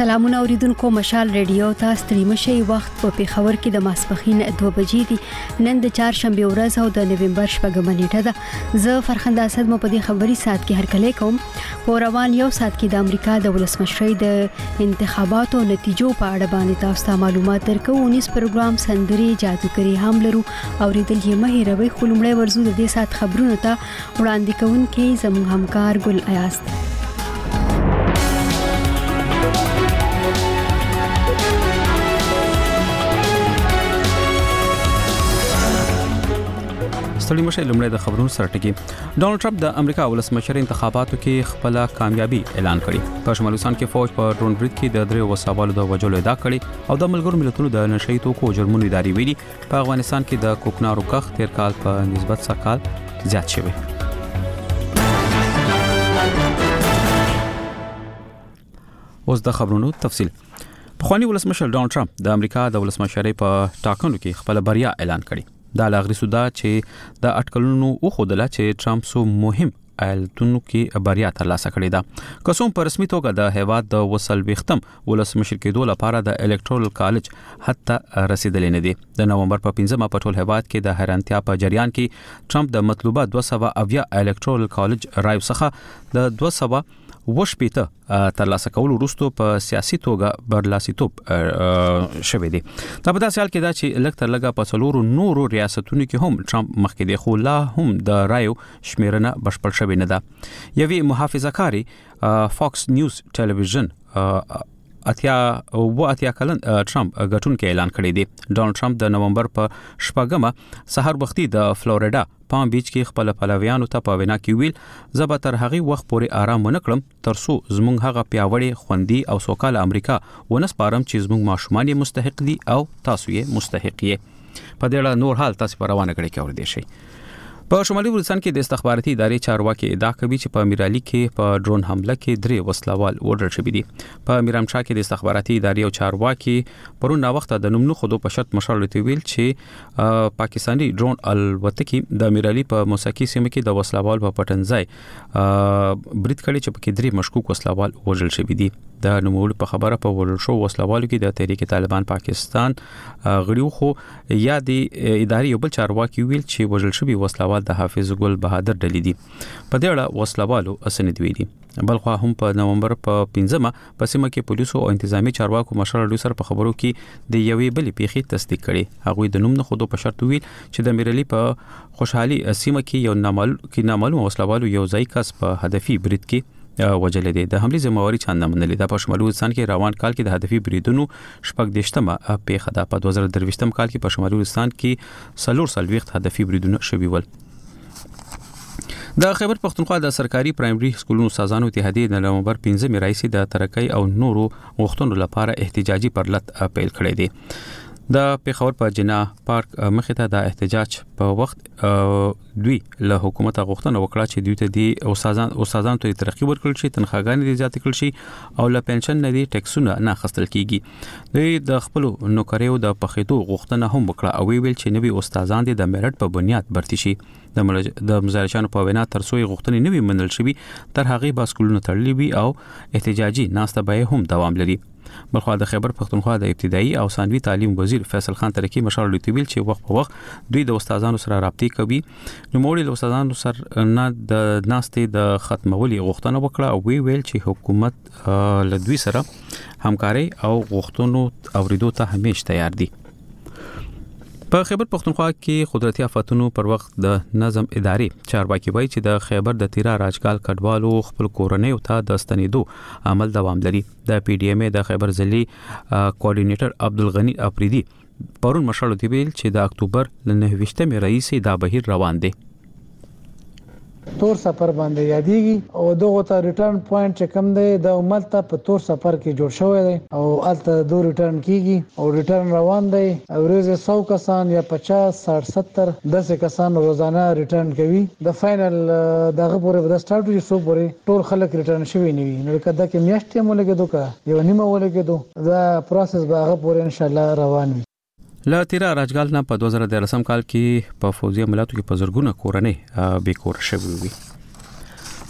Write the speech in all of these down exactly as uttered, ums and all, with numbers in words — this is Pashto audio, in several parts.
سلامونه اوریدونکو، مشال ریډیو ته ستړي مشي. وخت په پیښور کې د ماسپخین دوه بجې دي. نن د چهارشنبه ورځ او د نوومبر شپږمه نیټه ده. زه فرخنده اسد مو په دې خبري سات کې هرکلی کوم. په روان یو سات کې د امریکا د ولسمشرۍ د انتخاباتو نتیجو په اړه باندې تاسو ته معلومات درکو. ونیس پروګرام سندري جادوګری هم لرو. اوریدل یې مه هېروئ. خو لومړی ورزو د دې سات خبرونو ته وړاندې کوونکې زموږ همکار ګل ایاز. ستړي مشه لومړی د خبرونو سره ټکی. ډونالد ټرمپ د امریکا ولسمشر انتخاباتو کې خپل کامیابی اعلان کړی. په شمالي هند کې فوج په ډرون برید کې د درې وسوالو د وژلو ادعا کړې او د ملګرو ملتونو د نشئی توکو جرمونو ادارې ویلي په افغانستان کې د کوکنارو کښت تیر کال په نسبت سکال زیات شوی. اوس د خبرونو تفصیل. پخوانی ولسمشر ډونالد ټرمپ د امریکا د ولسمشرۍ په ټاکنو کې خپل بریا اعلان کړی. دا لاغري سودا چې د اټکلونو او خودله چې ټرمپ سو مهم ایالتونو کې بریا ترلاسه کړې ده. کوم په رسمي توګه د هیواد د وصل وختم ولسمشر کېدو لپاره د الکټرال کالج حتی رسیدلې نه دي. د نوومبر په پنځمه په ټول هیواد کې د حیرانتیا په جریان کې ټرمپ د مطلوبه دوه سوه اویا الکټرال کالج رایو څخه د دوه سوه وشپېته ترلاسه کول وروسته په سیاسي توګه برلاسیتوب شوی دی. دا په داسې حال کې دا چې لږ تر لږه په څلورو نورو ریاستونو کې هم ټرمپ مخکې دی، خو لا هم د رایو شمیرنه بشپړ شوی نه ده. یوې محافظه‌کاري فاکس نیوز ټلویزیون اتیا و اتیا کلن ټرمپ غټون کې اعلان کړی دی. ډونالد ټرمپ د نوومبر په شپږمه سحر وختي د فلوریډا پام بیچ کې خپل پلویانو ته په وینا کې ویل زه به تر هغه وخت پورې آرام ونه کړم ترڅو زموږ هغه پیاوړی خوندي او سوکاله امریکا ونسپارم چې زموږ ماشومان یې مستحق دي او تاسو یې مستحق یې. په دې اړه نور حال تاسو په روانه کړی کې اوریدئ شئ. په شمالي افغانستان کې د استخباراتي ادارې چارواکي ادعا کوي چې په امیرعلي کې په ډرون حمله کې درې وسلوال وژل شوي دي. په میرامشاه کې د استخباراتي ادارې او چارواکي پرون وخت د نوم نه خودو په شرط مشر لته ویل چې پاکستاني ډرون الوتکي د امیرعلي په موسیقي سیمه کې د وسلوال په پټنځای برید کړي چې په کې درې مشکوک وسلوال وژل شوي دي. د نوموړي په خبره په وژل شو وسلوالو کې د تحریک طالبان پاکستان غړیو خو یا د ادارې یو بل چارواکي ویل چې وژل شوي وسلوال د حافظ ګل بهادر ډلې دي. په دې اړه وسلوالو اسنید ویلي. بلخو هم په نوومبر په پنځمه په سیمه کې پولیسو او انتظامی چارواکو مشر لوی سر په خبرو کې د یوې بلې پیښې تصدیق کړي. هغه د نوم نه خودو په شرط ویل چې د میرعلي په خوشحالي سیمه کې یو نامعلوم کې نامعلوم وسلوالو یو ځای کس په هدفي برید کې وجلې دي. د حمله ذمہواری چاند منلې ده. په شمالي وزستان کې روان کال کې د هدفي بریدونو شپږ دیشتمه پیښه ده. په دوه زره درویشتم کال کې په شمالي وزستان کې سلور سلويخت هدفي بریدونه شوي ول. د خیبر پختونخوا د سرکاري پرایمري سکولونو استادانو اتحادیې د نوومبر پنځمه رئیس د ترقۍ او نورو غوښتنو لپاره احتجاجي پرلط پیل کړی دی. د پیښور په جنا پارک مخې ته د احتجاج په وخت دوی له حکومت غوښتنه وکړه چې دوی ته د استادان استادانو ته ترقی ورکړل شي، تنخواګانې دې زیاتې کړل شي او له پنشن نه دي ټیکسونه نه اخیستل کیږي. دوی د خپل نوکریو د پخېدو غوښتنه هم وکړه او ویل چې نوي استادان دې د میرټ په بنیاد برتي شي. د د مزارشانو په وینا تر څو غوښتنې نوي منل شي تر هغه با سکولونو تړلې وي او احتجاجي ناسته به هم دوام لري. بلخو د خیبر پختونخوا د ابتدایي او ثانوي تعلیم وزیر فیصل خان ترکی مشر لوتویل چې وخت په وخت دوی د استادانو سره رابطې کوي. نو موږ له استادانو سره نه د ناستې د ختمولي غوښتنه وکړه او وی ویل چې حکومت له دوی سره همکاري او غوښتنو اوریدو ته همیش تیار دي. په خیبر پختونخوا کې قدرتي آفاتونو پر وخت د نظم ادارې چارواکي وایي چې د خیبر د تیرا راجګال کډوالو خپل کورنۍ او ته د ستنېدو عمل دوام لري. د پی ډی ایم د خیبر ضلعي کوارډینیټر عبدالغنی اپریدي پرون مشر دی ویل چې د اکتوبر ل نهه ویشتمه رئیس دا بهیر روان دی. تور سفر باندې یادېږي او دغه ته ریټرن پوینټ چې کم دی د عمل ته په تور سفر کې جوړ شوی دی او الته دو ریټرن کیږي او ریټرن روان دی. ورځ سو کسان یا پچاس ساठ ستر دس کسان روزانه ریټرن کوي. د فائنل دغه پورې د سٹارټ وي سو پورې ټول خلک ریټرن شوی نه وي. نو کدا کې میاشتې مولګه دوکا یو نیمه ولګه دو دا پروسس به هغه پورې ان شاء الله روان وي. له تیرا راجګال نه په دوه زره دولسم کال کې په فوزي عملیاتو کې په زرګونه کورنۍ بیکور شوي وي.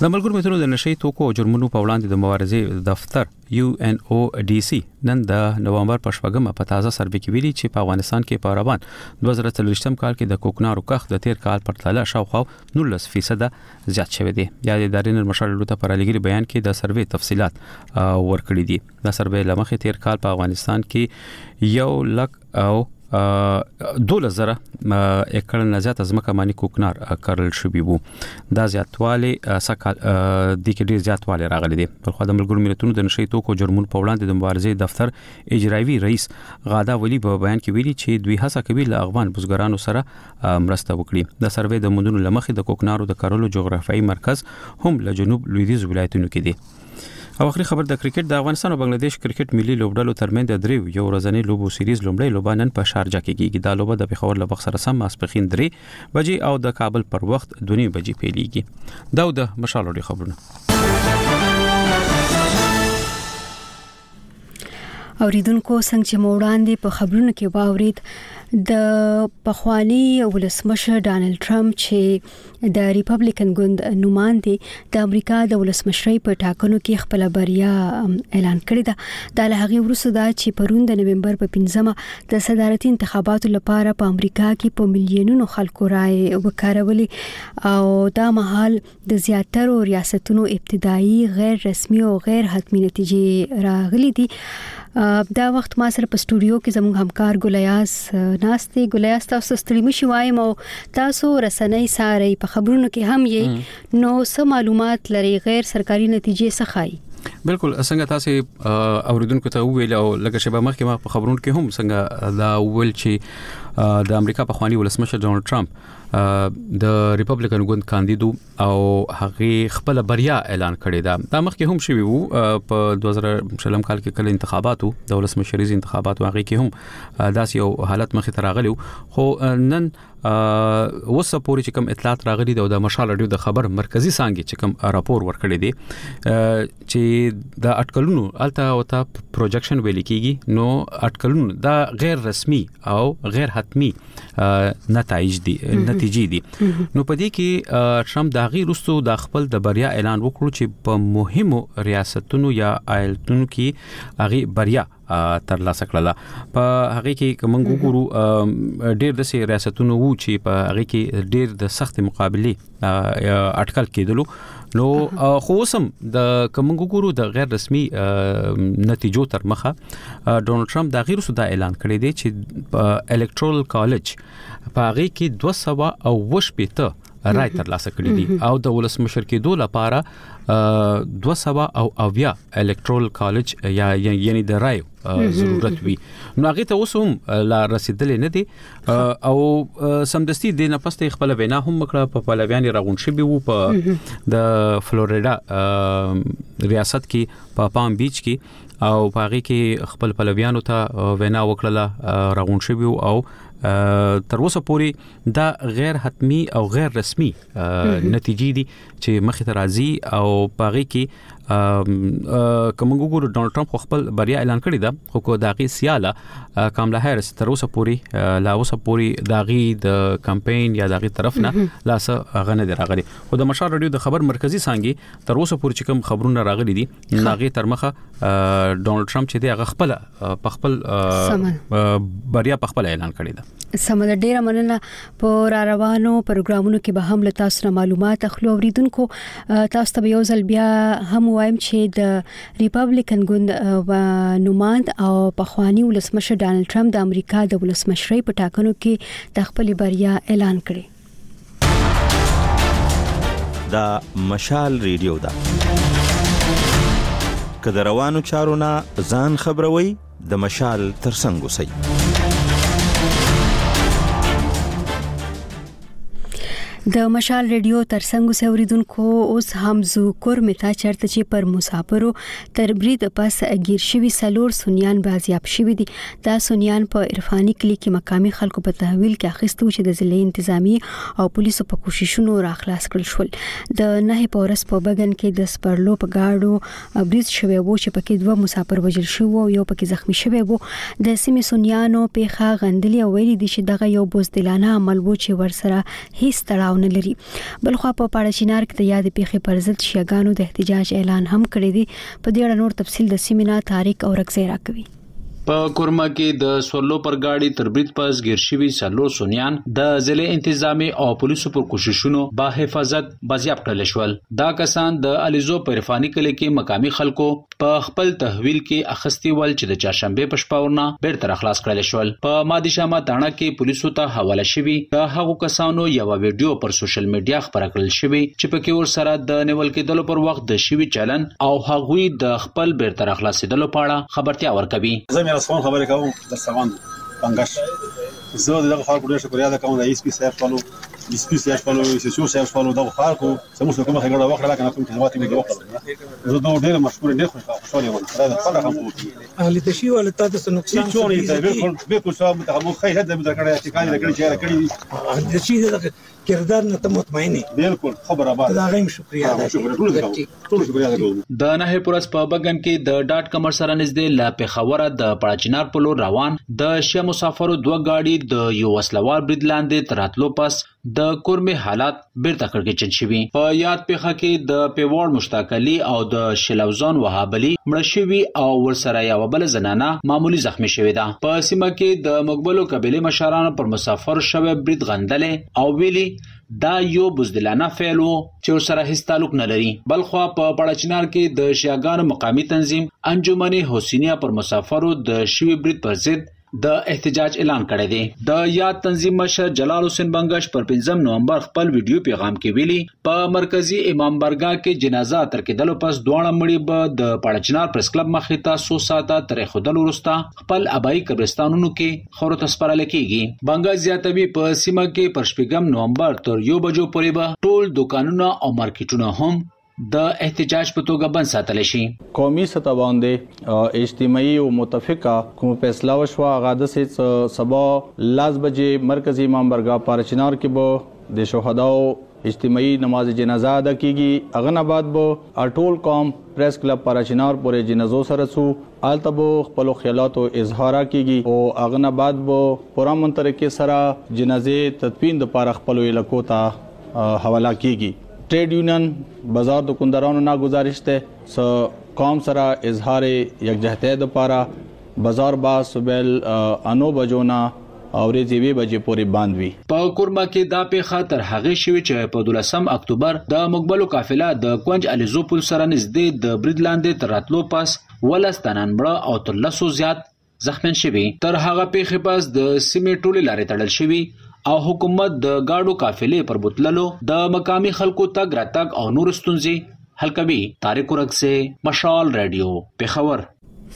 د ملګرو ملتونو د نشئی توکو او جرمونو په وړاندې د مبارزې دفتر یو ان او ډي سي نن د نوامبر په شپږمه په تازه سروې کې ویلي چې په افغانستان کې په روان دوه زره څلوېښتم کال کې د کوکنارو کښت د تیر کال په پرتله شاوخوا نولس فیصد زیات شوی دی. یا د ادارې نرمشال لوټه پر لګري بیان کې د سروې تفصيلات ورکړي دي. د سروې لمخې تیر کال په افغانستان کې یو لک او دوله زره اکړ نه زیات ځمکه باندې کوکنار کرل شوی وو. دا زیاتواله سکه د کې ډیر زیاتواله راغلي دي. په خو د ملګرو ملتونو د نشئی توکو جرمونو په وړاندې د مبارزې دفتر اجرایي رئیس غادا ولی په بیان کې ویلي چې دوی هڅه کوي له افغان بزګرانو سره مرسته وکړي. د سروې د مندونو لمخې د کوکنارو د کرلو جغرافیایي مرکز هم له جنوب لویدیځ ولایتونو کې دی. او اخري خبر د کرکټ د افغانستان او بنگلاديش کرکټ ملي لوبډلو ترمنځ د دریو یو ورځنی لوبو سیریز لومړی لوبه نن په شارجه کې کیږي. دا لوبه د پیښور له وخت سره سم ماسپخین درې بجې او د کابل پر وخت دوه بجې پیلېږي. دا د مشال خبرونه. اوریدونکو څنګه چې موړاندې په خبرونو کې واورید د پخوانی ولسمشر ډانلډ ټرمپ چې د ریپبلیکن ګوند نماینده د امریکا د ولسمشرۍ په ټاکنو کې خپل بریا اعلان کړی ده. د لهغه وروسته دا چې پرون د نومبر په پنځمه د صدارتي انتخاباتو لپاره په امریکا کې په میلیونونو خلکو رائے وکړولې او دا مهال د زیاترو ریاستونو ابتدایي غیر رسمي او غیر حتمی نتیجې راغلي دي. دا وخت ما سره په سټوډیو کې زموږ همکار ګلیاس ناشته ګلیاس تاسو ستړي مشي وایم او تاسو رسنۍ ساري په خبرونو کې هم یې نو څه معلومات لري غیر سرکاري نتیجې څه خای؟ بالکل څنګه تاسو اوریدونکو ته ویل او لکه شبا مخکې ما په خبرونو کې هم څنګه دا ویل چې د امریکا په خواني ولسمشر ډونالد ټرمپ د ریپبلیکن ګوند کاندیدو او هغه خپل بریا اعلان کړی دا. دا مخکې هم شوی وو په دوه زره شلم کال کې کله انتخاباتو د ولسمشریز انتخاباتو هغه کې هم داس یو حالت مخې ته راغلی خو نن وسه پوری چې کوم اطلاعات راغلي د مشال رادیو د خبر مرکزی څنګه چې کوم راپور ورکړی دی چې د اټکلونو الته او ته پروجیکشن ویل کیږي نو اټکلونو دا غیر رسمي او غیر حتمی نتایج دي نتیجې دي. نو په دې کې ټرمپ د غیر رستو د خپل د بریا اعلان وکړو چې په مهمو ریاستونو یا ایالتونو کې هغه بریا تر لاسه کړله. په هغه کې کوم ګورو ډېر د سي ریاستونو وو چې په هغه کې ډېر د سخت مقابله اټکل کېدلو. نو خو سم د کوم ګورو د غیر رسمي نتیجو تر مخه ډونالد ټرمپ د غیر رسو د اعلان کړی دی چې په الکټرال کالج په هغه کې دوه سوه او وشپېته رای تر لاسه کړی دي او د ولسمشر کې دوه لپاره دوه سوه او اویا الکټرال کالج یا یعنی د رای ضرورت وي. نو هغه ته اوس هم لا رسیدلې نه دي او سمدستي د نفسته خپل وینا هم مکړه په پلویان راغون شوی وو په د فلوریدا ریاست کې په پام بیچ کې او په هغه کې خپل پلویانو ته وینا وکړه راغون شوی او تر اوسه پورې دا غیر حتمی او غیر رسمي نتیجې دي چې مخې ته راځي او په هغه کې کوم ګورو ډونالد ټرمپ خپل بریا اعلان کړی دا خو کو داغي سیاله کاملا هریس تر اوسه پورې لا اوسه پورې داغي د کمپاین یا داغي طرف نه لاسه غنه دی راغلي. خو د مشال رادیو د خبر مرکزی څنګه تر اوسه پورې کوم خبرونه راغلي دي داغي تر مخه ډونالد ټرمپ چې دی هغه خپل په خپل بریا په خپل اعلان کړی دا. سمه ډیره مننه. په را روانو پروګرامونو کې به هم له تاسو معلومات اخلو. اوریدونکو تاسو ته یو ځل بیا هم وایم چې د ریپبلیکن ګوند نماینده او پخوانی ولسمشر ډانلډ ټرمپ د امریکا د ولسمشرۍ په ټاکنو کې د خپل بریا اعلان کړی. دا مشال ریډیو دا کله روانو چارو نه ځان خبروي د مشال ترڅنګ اوسئ. د مشال ریډیو ترڅنګ اوریدونکو اوس هم زو کور متا چرته چې پر مسافرو تر برید پس غیر شوی سلور سنیان بازیاب شوی دي. دا سنیان په عرفاني کلی کې مقامي خلکو په تحویل کې اخیستو چې د ضلع انتظامی او پولیسو په کوششونو راخلاص کړل شول. د نه پورس په بغن کې د سپرلو په گاډو برید شوی وو چې پکې دوه مسافر وژل شو او یو پکې زخمی شوی وو. د سیمې سنیانو په ښه غندلي او ویلي دي چې دغه یو بوزدلانه عمل وو چې ورسره هیڅ تړاو تړاو نه لري. بلخو په پاړچینار کې د یاد پیښې پر ضد شیعاګانو د احتجاج اعلان هم کړی دی. په دې اړه نور تفصیل د سیمینا تاریخ او رکزې راکوي. په کورما کې د سورلو پر گاډي تربریت پس ګرشوي سلور سونیان د ضلع انتظامی او پولیسو پر کوششونو با حفاظت بازیاب کړل شول. دا کسان د الیزو په رفانی کلی کې مقامی خلکو په خپل تحویل کې اخستی ول چې د چاشنبه په شپه ورنه بیرته خلاص کړل شول. په مادي شمه تاڼه کې پولیسو ته حواله شوی د هغو کسانو یو ویډیو پر سوشل میډیا خبره کړل شوی چې په کې ور سره د نیول کېدلو پر وخت د شوی چلن او هغوی د خپل بیرته خلاصېدلو په اړه خبرتیا ورکوي. رسمون خبرې کوم د سوان پنګش زه دغه خلکو ډېر شکریا ده کوم د ایس پی صاحب فالو ایس پی صاحب فالو سیسو صاحب فالو دغه خلکو سمو کومه خبره وکړه کنه کوم خدمات یې وکړه زه نو ډېر مشکور ډېر خوشاله یم دا خبره هم کوي اهل تشي ولا تاسو نقصان څه بالکل بالکل صاحب ته مو خیر ده مده کړه چې کار کړی چې کړی اهل تشي دغه کردار نه ته مطمئنه بالکل خبره بعد دا غیم شکریا ده ټول شکریا ده د نه پرس په بغن کې د ډاټ کمر سره نږدې لا په خبره د پړاچینار په لور روان د شیا مسافرو دوه گاډي د یو وسلوار برید لاندې تراتلو پس د کورمه حالات بیرته کړکېچن شوی. په یاد پیخه کې د پیوړ مشتاق علي او د شلوزان وهابلی مړ شوی او ورسره یو بل زنانه معمولی زخمی شوی ده. په سیمه کې د مقبلو قبيله مشرانو پر مسافر شوی برید غندلې او ویلي دا یو بزدلانه فعل وو چې سره هیڅ تعلق نه لري. بلخو په پړاچینار کې د شیعاګانو مقامی تنظیم انجمن حسینیه پر مسافرو د شوی برید پر ضد د احتجاج اعلان کړی دی. د یاد تنظیم مشر جلال حسین بنگش پر پنځم نومبر خپل ویډیو پیغام کې ویلي په مرکزی امام برګه کې جنازه تر کېدلو پس دواړه مړي به د پړاچینار پریس کلب مخې ته څو ساعته تر خودل وروسته خپل ابای قبرستانونو کې خورو تسپارل کېږي. بنگش زیاتوي په سیمه کې پر شپږم نومبر تر یو بجو پورې به ټول دکانونه او مارکیټونه هم د احتجاج په توګه بند ساتل شي. قومي سطح باندې اجتماعي او متفقه کوم فیصله وشو غاده سه سبا لاس بجې مرکزی امام برګه پارچینار کې به د شهداو اجتماعي نماز جنازه ادا کیږي. اغناباد به ټول قوم پریس کلب پارچینار پورې جنازو سره سو آلتبو خپل خیالات او اظهار کیږي او اغناباد به پرامن طریقې سره جنازې تدفین د پاره خپل علاقو ته حواله کیږي. Trade union बाजार दुकानदारों ना गुजारिश थे स कौम सरा इजहार यकजहती दपारा बाजार बा सुबेल अनो बजोना او ریځوي بجې پورې باندوي. په کورما کې دا په خاطر هغه شوی چې په دولسم اکتوبر د مقبلو قافله د کونج الیزو پل سره نږدې د برید لاندې تراتلو پس ولستانن بړه او تر لسو زیات زخمین شوی. تر هغه پیښې پس د سیمې ټولې لارې تړل شوی او حکومت د گاډو قافلې پر بوتللو د مقامی خلکو تګ راتګ او نور ستونزې حل کوي. طارق ورکسه مشال رادیو پیښور.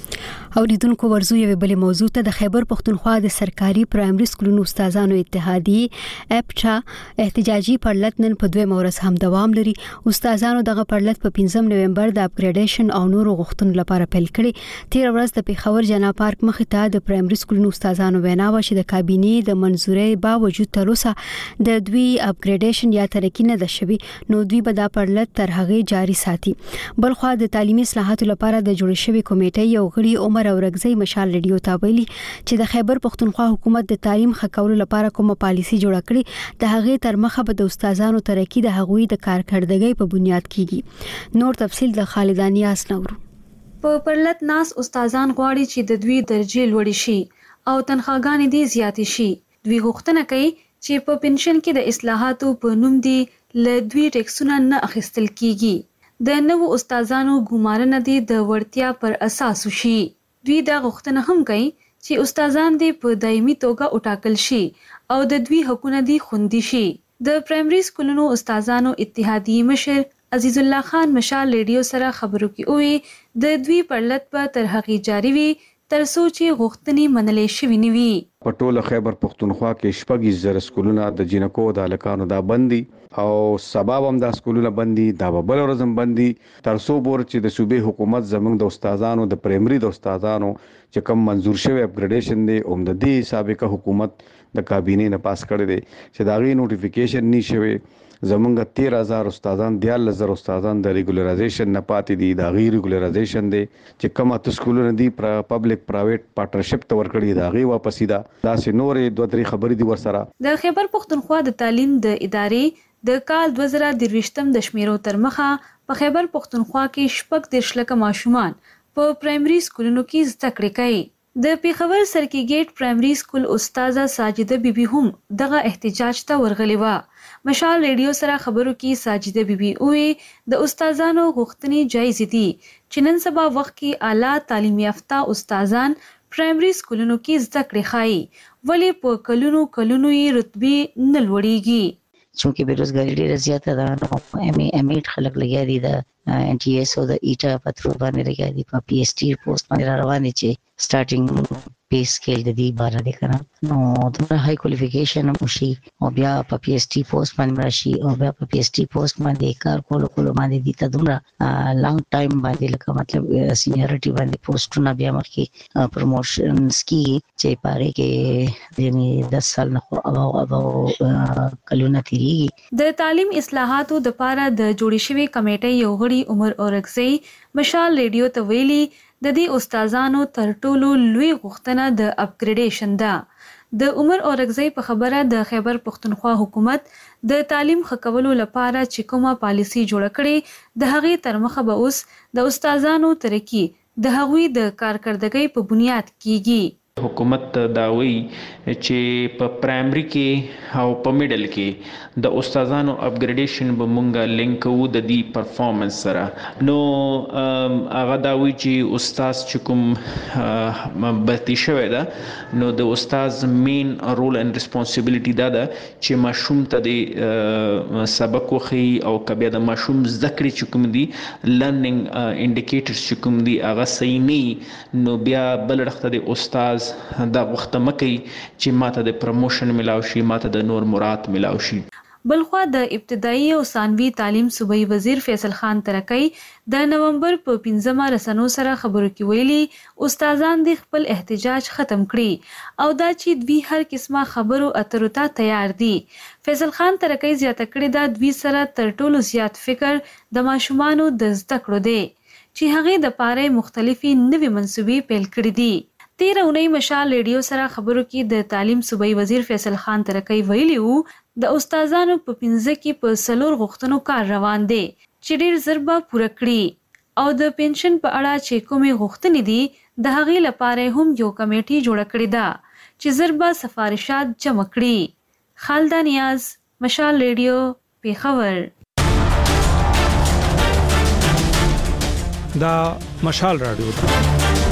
اوریدونکو ورزو یو بل موضوع ته د خیبر پختونخوا د سرکاري پرایمري سکولونو استادانو اتحادیه اپټا احتجاجي پرلط نن په دوه مورس هم دوام لري. استادانو دغه پرلط په پنځم نومبر د اپګریډیشن او نورو غوښتنو لپاره پیل کړي. تیر ورځ د پیښور جنا پارک مخې ته د پرایمري سکولونو استادانو وینا و چې د کابینې د منزورۍ باوجود تر اوسه د دوی اپګریډیشن یا ترقی نه ده شوی نو دوی به دا پرلط تر هغه جاری ساتي. بلخو د تعلیمي اصلاحاتو لپاره د جوړ شوی کمیټې یو غړي عمر او رګزی مشال ریډیو ته ویلي چې د خیبر پختونخوا حکومت د تعلیم خکولو لپاره کومه پالیسی جوړه کړې د هغه تر مخه به د استادانو ترقی د هغوی د کارکړدګۍ په بنیاد کیږي. نور تفصیل د خالدانی اس نورو. په پرلط ناس استادان غواړي چې د دوی درجه لوړ شي او تنخواګانې دې زیاتې شي. دوی غوښتنه کوي چې په پنشن کې د اصلاحاتو په نوم دی ل دوی ټیکسونه نه اخیستل کیږي. د نوو استادانو ګمارنه دي د ورتیا پر اساس وشي. دوی دا غوښتنه هم کوي چې استادان دې په دایمي توګه وټاکل شي او د دوی حقوقونه دي خوندي شي. د پرایمري سکولونو استادانو اتحادیه مشر عزیز الله خان مشال ریډیو سره خبرو کې وی د دوی پرلط په تر حقي جاری وي تر سوچي غوښتنې منلې شوې نوي. په ټوله خیبر پختونخوا کې شپږ زره سکولونه د جنکو د الکانو دا بندي او سبب هم د سکولونه بندي دا بل ورځم بندي تر څو بور چې د صوبې حکومت زمنګ د استادانو د پرایمري د استادانو چې کوم منزور شوی اپګریډیشن دی اوم د دې سابقه حکومت د کابینې نه پاس کړی دی چې دا غي نوټیفیکیشن نشوي زمونږ تیرہ هزار استادان دیال لزر استادان د ریګولرایزیشن نه پاتې دي د غیر ریګولرایزیشن دي چې کومه ته سکولونه دي پبلک پرایویټ پارټنرشپ ته ورکړي دا غي واپس دا داسې نورې دوه درې خبرې دي ورسره. د خیبر پختونخوا د تعلیم د ادارې د کال دوه زره درویشتم د شمیرو تر مخه په خیبر پختونخوا کې شپږ دېرش لکه ماشومان په پرایمري سکولونو کې زده کړې کوي. د پیښور سرکی ګیټ پرایمري سکول استاده ساجده بیبي هم دغه احتجاج ته ورغلې و. مشال ریډیو سره خبرو کې ساجده بیبي وې د استادانو غوښتنې جایز دي چې نن سبا وخت کې اعلی تعلیم یافته استادان پرایمري سکولونو کې زده کړې خایي ولې په کلونو کلونو یې رتبه نه لوړیږي. چونکه بیروزګاری ډیره زیاته ده نو ایم ای ایم ایټ خلک لګیا دي د ان ټي ایس او د ایټا په تر باندې لګیا دي په پی ایس ټي پوسټ باندې روان دي چې سٹارټینګ پی سکیل د دې بار دی کنه نو د هاي کوالیفیکیشن مشي او بیا په پی ایس ټي پوسټ باندې راشي او بیا په پی ایس ټي پوسټ باندې کار کول کول باندې دي ته دومره لانګ ټایم باندې لکه مطلب سینیریټي باندې پوسټونه بیا مخکې پروموشنز کی چې پاره کې یعنی دس سال نه او او کلونه تیریږي. د تعلیم اصلاحاتو د پاره د جوړې شوی کمیټې یو غړي عمر اورکزی مشال ریډیو ته ویلي د دې استادانو تر ټولو لوی غوښتنه د اپګریډیشن ده. د عمر اورکزی په خبره د خیبر پختونخوا حکومت د تعلیم ښه کولو لپاره چې کومه پالیسی جوړه کړي د هغې تر مخه به اوس د استادانو ترقی د هغوی د کارکردګۍ په بنیاد کیږي. حکومت داوی چې په پرایمري کې او په میډل کې د استادانو اپګریډیشن به مونږه لینک وو د دې پرفارمنس سره. نو هغه داوی چې استاد چې کوم بتی شوی ده نو د استاد مین رول اند ریسپانسیبিলিټي دا ده چې ماشوم ته د سبق وخی او کبه د ماشوم زده کړې چې کوم دي لرنینګ انډیکیټرز چې کوم دي هغه صحیح نه نو بیا بل وخت د استاد دا وخت مکه چې ماته د پروموشن ملاو شي ماته د نور مراد ملاو شي. بلخوا د ابتدایي او ثانوي تعلیم صوبایي وزیر فیصل خان ترکی د نومبر په پنځمه رسنو سره خبرو کې ویلي استادان د خپل احتجاج ختم کړي او دا چې دوی هر قسمه خبرو اترو ته تیار دي. فیصل خان ترکی زیاته کړي دا دوی سره تر ټولو زیات فکر د ماشومانو د زده کړو دی چې هغه د پاره مختلفي نوي منسوبې پیل کړې دي. تیر اونۍ مشال ریډیو سره خبرو کې د تعلیم صوبایي وزیر فیصل خان ترکی ویلي وو د استادانو په پنځه کې په سلور غوښتنو کار روان دی چې ډیر زر به پوره کړي او د پنشن په اړه چې کومې غوښتنې دي د هغې لپاره هم یو کمیټي جوړه کړې ده چې زر به سفارشات جمع کړي. خالده نیاز، مشال ریډیو، پیښور. دا مشال رادیو ده.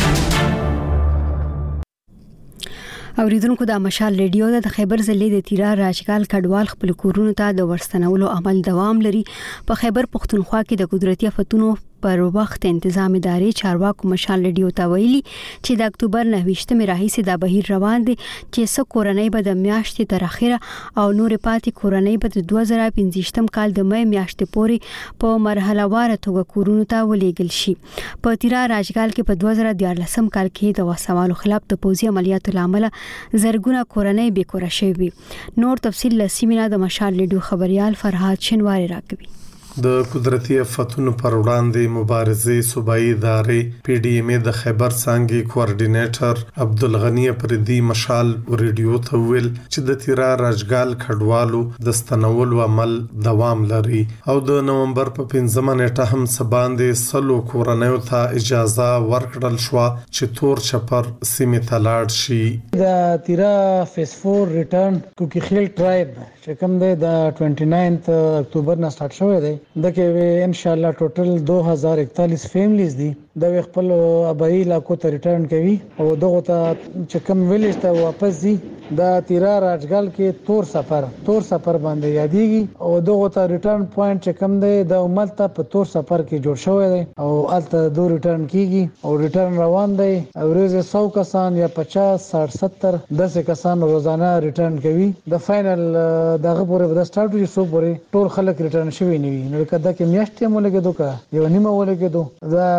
اوریدونکو د مشال ریډیو د خیبر ضلع د تیرا راجګال کډوال خپل کورونو ته د ورستنولو عمل دوام لري. په خیبر پختونخوا کې د قدرتي آفتونو پر وخت تنظیم ادارې چارواکو مشال ریډیو ته ویلي چې د اکتوبر نهویشتمې راهیسې د بهیر روان دي چې څو کورنۍ به د میاشتې تر اخره او نور پاتې کورنۍ به د دوه زره پنځه کال د مې میاشتې پورې په مرحله وار توګه کورونو ته ولېږل شي. په تیرا راجګال کې په دوه زره دیارلسم کال کې د وسوالو خلاف د پوځي عملیاتو لامل زرګونه کورنۍ بې کوره شوې. نور تفصیل لسیمینه د مشال ریډیو خبريال فرهاد شنواری راکوي. د قدرتي آفتونو پر وړاندې مبارزې صوبایي ادارې پی ډی ایم د خیبر څانګې کوارډینیټر عبدالغنی پردي مشال ریډیو ته ویل چې د تیرا راجګال کډوالو د ستنولو عمل دوام لري او د نومبر په پنځمه نیټه هم سباندې سلو کورنیو ته اجازه ورکړل شو چې تور چپر سیمې ته لاړ شي. د تیرا فیس فور ریټرن کوکی خیل ټرایب چې کوم دی د نهه اکتوبر نه سٹارټ شوی دی دغه ان شاء الله ټوټل دو هزار اکتالیس فیملیز دي د خپل ابای علاقو ته ریټرن کوي او دغه ته چې کوم ویلیج ته واپس دي د تیرا راجګال کې تور سفر تور سفر باندې یادېږي او دغه ته ریټرن پوینټ چې کوم دی د عمل ته په تور سفر کې جوړ شوی دی او الته دو ریټرن کیږي او ریټرن روان دی او ورځ سو کسان یا پچاس ساठ ستر دس کسان روزانه ریټرن کوي. د فائنل دغه پورې د سٹارټ وي سو پورې ټول خلک ریټرن شوی نه وي نو کدا کې میاشتې مولګه دوکا یو نیمه ولګه دو دا پروسس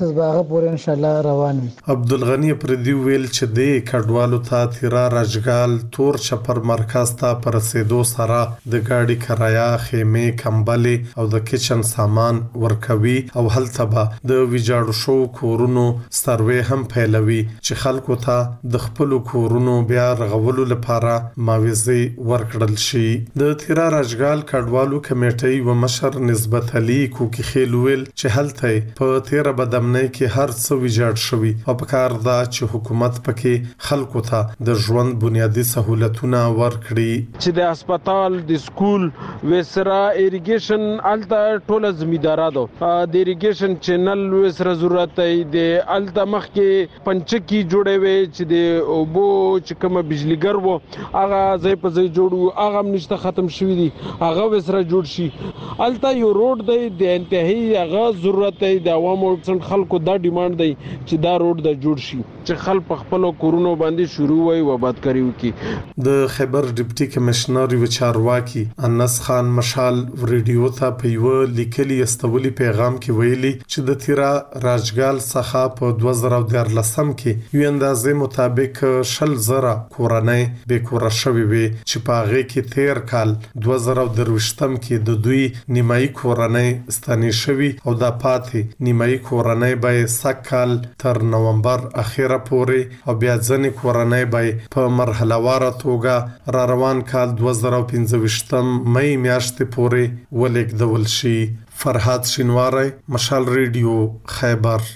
پروسس باغه پورې ان شاء الله روان وي. عبدالغنی پردی ویل چې د کډوالو ته تیرا راجګال تور چپر مرکز ته پر رسیدو سره د گاډي کرایه، خیمه، کمبلې او د کچن سامان ورکوي او هلته به د ویجاړو شو کورونو سروې هم پیلوي چې خلکو ته د خپل کورونو بیا رغولو لپاره معاوضه ورکړل شي. د تیرا راجګال کډوالو کمیټې و مشر نسبت علي کوکی خیل ویل چې هلته په تیرا بدمنۍ کې هر څه ویجاړ شوی او په کار دا چې حکومت پکې خلکو ته د ژوند بنیادی سہولتونه ورکړي چې د هسپتال، د سکول، وسره اریګیشن الته ټوله زمیدارا دو د اریګیشن چینل وسره ضرورت دی. د الته مخ کې پنچکی جوړې وي چې د اوبو چې کومه بجلیګر وو هغه ځای په ځای جوړو، هغه هم نشته، ختم شوی دی، هغه وسره جوړ شي. الته یو روډ دی د انتهایی هغه ضرورت دی. د عوامو خلکو دا ډیماند دی چې دا روډ د جوړ شي چې خلک په خپل کورونو باندې شروع وي و آبادکاري وکړي. د خیبر ډیپټي کمشنر و چارواکي انس خان مشال ریډیو ته په یو لیکلي استولي پیغام کې ویلي چې د تیرا راجګال څخه په دوه زره دیارلسم کې یو اندازې مطابق شل زره کورنۍ بې کوره شوې وي چې په هغې کې تیر کال دوه زره درویشتم کې د دوی نیمایي کورنۍ ستنې شوي او دا پاتې نیمایي کورنۍ به سکهال تر نومبر اخیره پورې او بیا ځنې کورنۍ به په مرحله واره توګه را روان کال دوه زره پنځه ویشتم مې میاشتې پورې ولېږدول شي. فرهاد شینواری، مشال ریډیو، خیبر.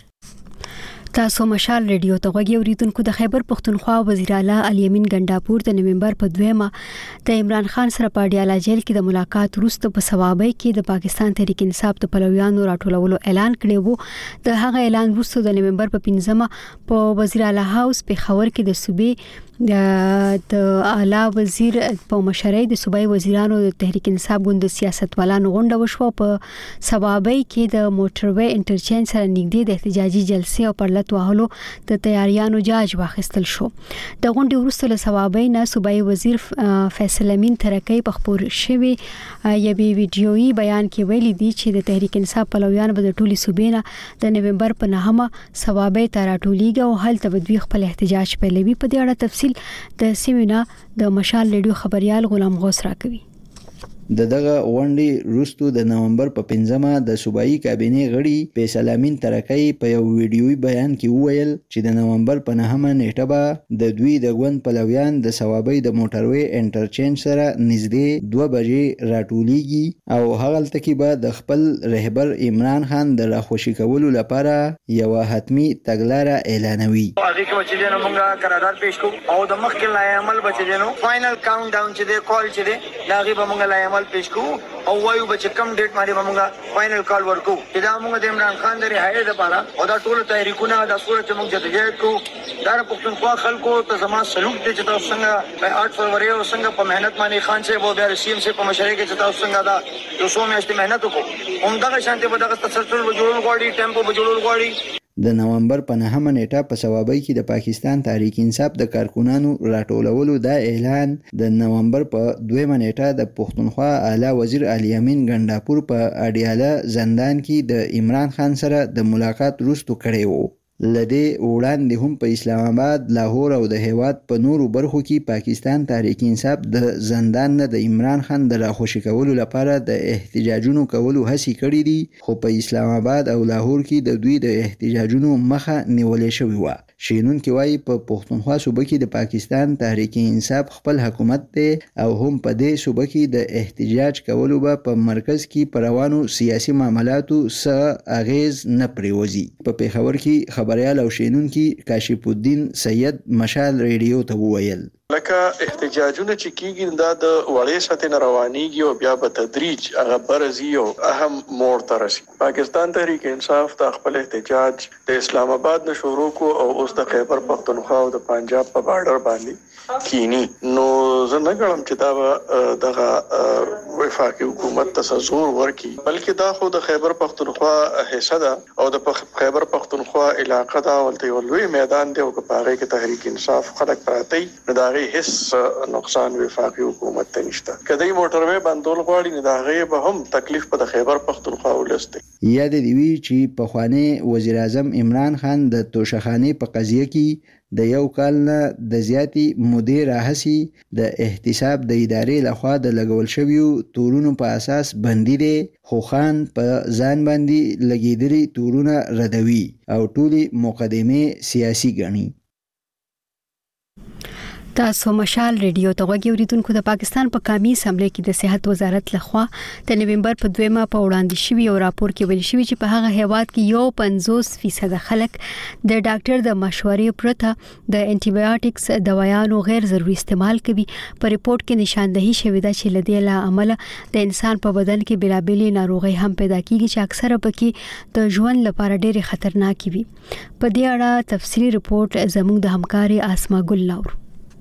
تاسو مشال ریډیو ته غوږی اوریدونکو. د خیبر پختونخوا وزیر اعلی الیمین ګنداپور د نومبر په دویمه د عمران خان سره په اډیالا جیل کې د ملاقات وروسته په ثوابۍ کې د پاکستان تحریک انصاف د پلویانو راټولولو اعلان کړی وو. د هغه اعلان وروسته د نومبر په پنځمه په وزیر اعلی هاوس په خبر کې د صوبې د اعلی وزیر په مشرۍ د صوبایي وزیرانو د تحریک انصاف ګوند سیاستوالانو غونډه وشوه. په ثوابۍ کې د موټروي انټرچینج سره نږدې د احتجاجي جلسې او پرلط وهلو د تیاریانو جاج واخیستل شو. د غونډې وروسته له ثوابۍ نه صوبایي وزیر فیصل امین ترکی په خبر شوی یوه ویډیويي بیان کې ویلي دی چې د تحریک انصاف پلویان به د ټولي صوبې نه د نومبر په نهمه ثوابۍ ته راټولیږي او هلته به دوی خپل احتجاج پیلوي. په دې اړه تفصیل د سیمینار د مشال ریډیو خبريال غلام غوث راکوي. د دغه غونډې وروسته د نومبر په پنځمه د صوبایي کابینې غړي فیصل امین ترکی په یو ویډیويي بیان کې وویل چې د نومبر په نهمه نیټه به د دوی د ګوند پلویان د ثوابۍ د موټروي انټرچینج سره نږدې دوه بجې راټولیږي او هغلته کې به د خپل رهبر عمران خان د راخوشي کولو لپاره یو حتمی تګلاره اعلانوي. هغه کې چې نو موږ قرارداد پیښ کوو او د مخکې لای عمل بچی نو فائنل کاونټ ډاون چې د کال چې دی دا غي به موږ لای عمل پیش کو او وایو بچ کم ډیټ باندې موږ فائنل کال ورکو چې دا موږ د عمران خان د رهایی لپاره او دا ټول تحریکونه د صورت موږ جديت کو دا پښتونخوا خلکو ته زما سلوک دي چې تاسو څنګه په آٹھ فروری او څنګه په مهنت باندې خان صاحب او بیا رسیم صاحب په مشرۍ کې چې تاسو څنګه دا یو څو میاشتې مهنت وکړو هم دا شانتي به دا تسلسل وجوړول غواړي ټیمپو وجوړول غواړي. د نومبر په نهمه نیټه په ثوابۍ کې د پاکستان تحریک انصاف د کارکونانو راټولولو دا اعلان د نومبر په دویمه نیټه د پښتونخوا اعلی وزیر الیمین ګنداپور په اډیاله زندان کې د عمران خان سره د ملاقات وروسته کړی وو. لدې وړاندې هم په اسلام آباد، لاهور او د هیواد په نورو برخو کې پاکستان تحریک انصاف د زندان نه د عمران خان د راخوشي کولو لپاره د احتجاجونو کولو هڅې کړې دي، خو په اسلام آباد او لاهور کې د دوی د احتجاجونو مخه نیولې شوې وه. شینونکي وایي په پښتونخوا صوبه کې د پاکستان تحریک انصاف خپل حکومت دی او هم په دې صوبه کې د احتجاج کولو به په مرکز کې په روانو سیاسي معاملاتو څه اغیز نه پریوزي. په پیښور کې خبريال او شینونکي کاشف الدین سید مشال ریډیو ته وویل لکه احتجاجونه چې کیږي دا د وړې ساتنه روانيږي او بیا په تدریج هغه برزي او اهم موړ ته رسي. پاکستان تحریک انصاف د خپل احتجاج د اسلام آباد نه شروع کو او اوس د خیبر پختونخوا او د پنجاب په بارډر باندې کینی نو زه نه غواړم چې دا دغه وفاقي حکومت ته زور ورکړي، بلکې دا خو د خیبر پختونخوا حصہ ده او د خیبر پختونخوا علاقې دا ولته یو لوی میدان دی او په هغه کې تحریک انصاف خلک پراتی نه دا غي هیڅ نقصان وفاقي حکومت ته نشته. کله موټروي بندول غواړي نه دا غي به هم تکلیف په خیبر پختونخوا ولسته. یاد دی وی چې په خواني وزیر اعظم عمران خان د توشخانه په قضیه کې د یو کال نه د زیاتی مدیر راهسي د احتساب د ادارې لخوا د لګول شویو تورونو په اساس بندي دي، خو خان په ځان باندې لګیدلي تورونه ردوي او ټولي مقدمه سیاسي ګڼي. تاسو مشال ریډیو ته غوږی اوریدونکو د پاکستان په قومي اسمبلی کې د صحت وزارت لخوا د نومبر په دویمه په وړاندې شوی او راپور کې ویل شوی چې په هغه هیواد کې یو پنځوس فیصد خلک د ډاکټر د مشورې پرته د انټي بایوټکس دوايانو غیر ضروري استعمال کوي. په ریپورت کې نشاندهي شوې ده چې لدې له عمله د انسان په بدن کې بېلابېلې ناروغۍ هم پیدا کیږي چې اکثره پکې د ژوند لپاره ډېرې خطرناکې وي. په دې اړه تفصیلی ریپورت زموږ د همکاري اسما ګل لاور.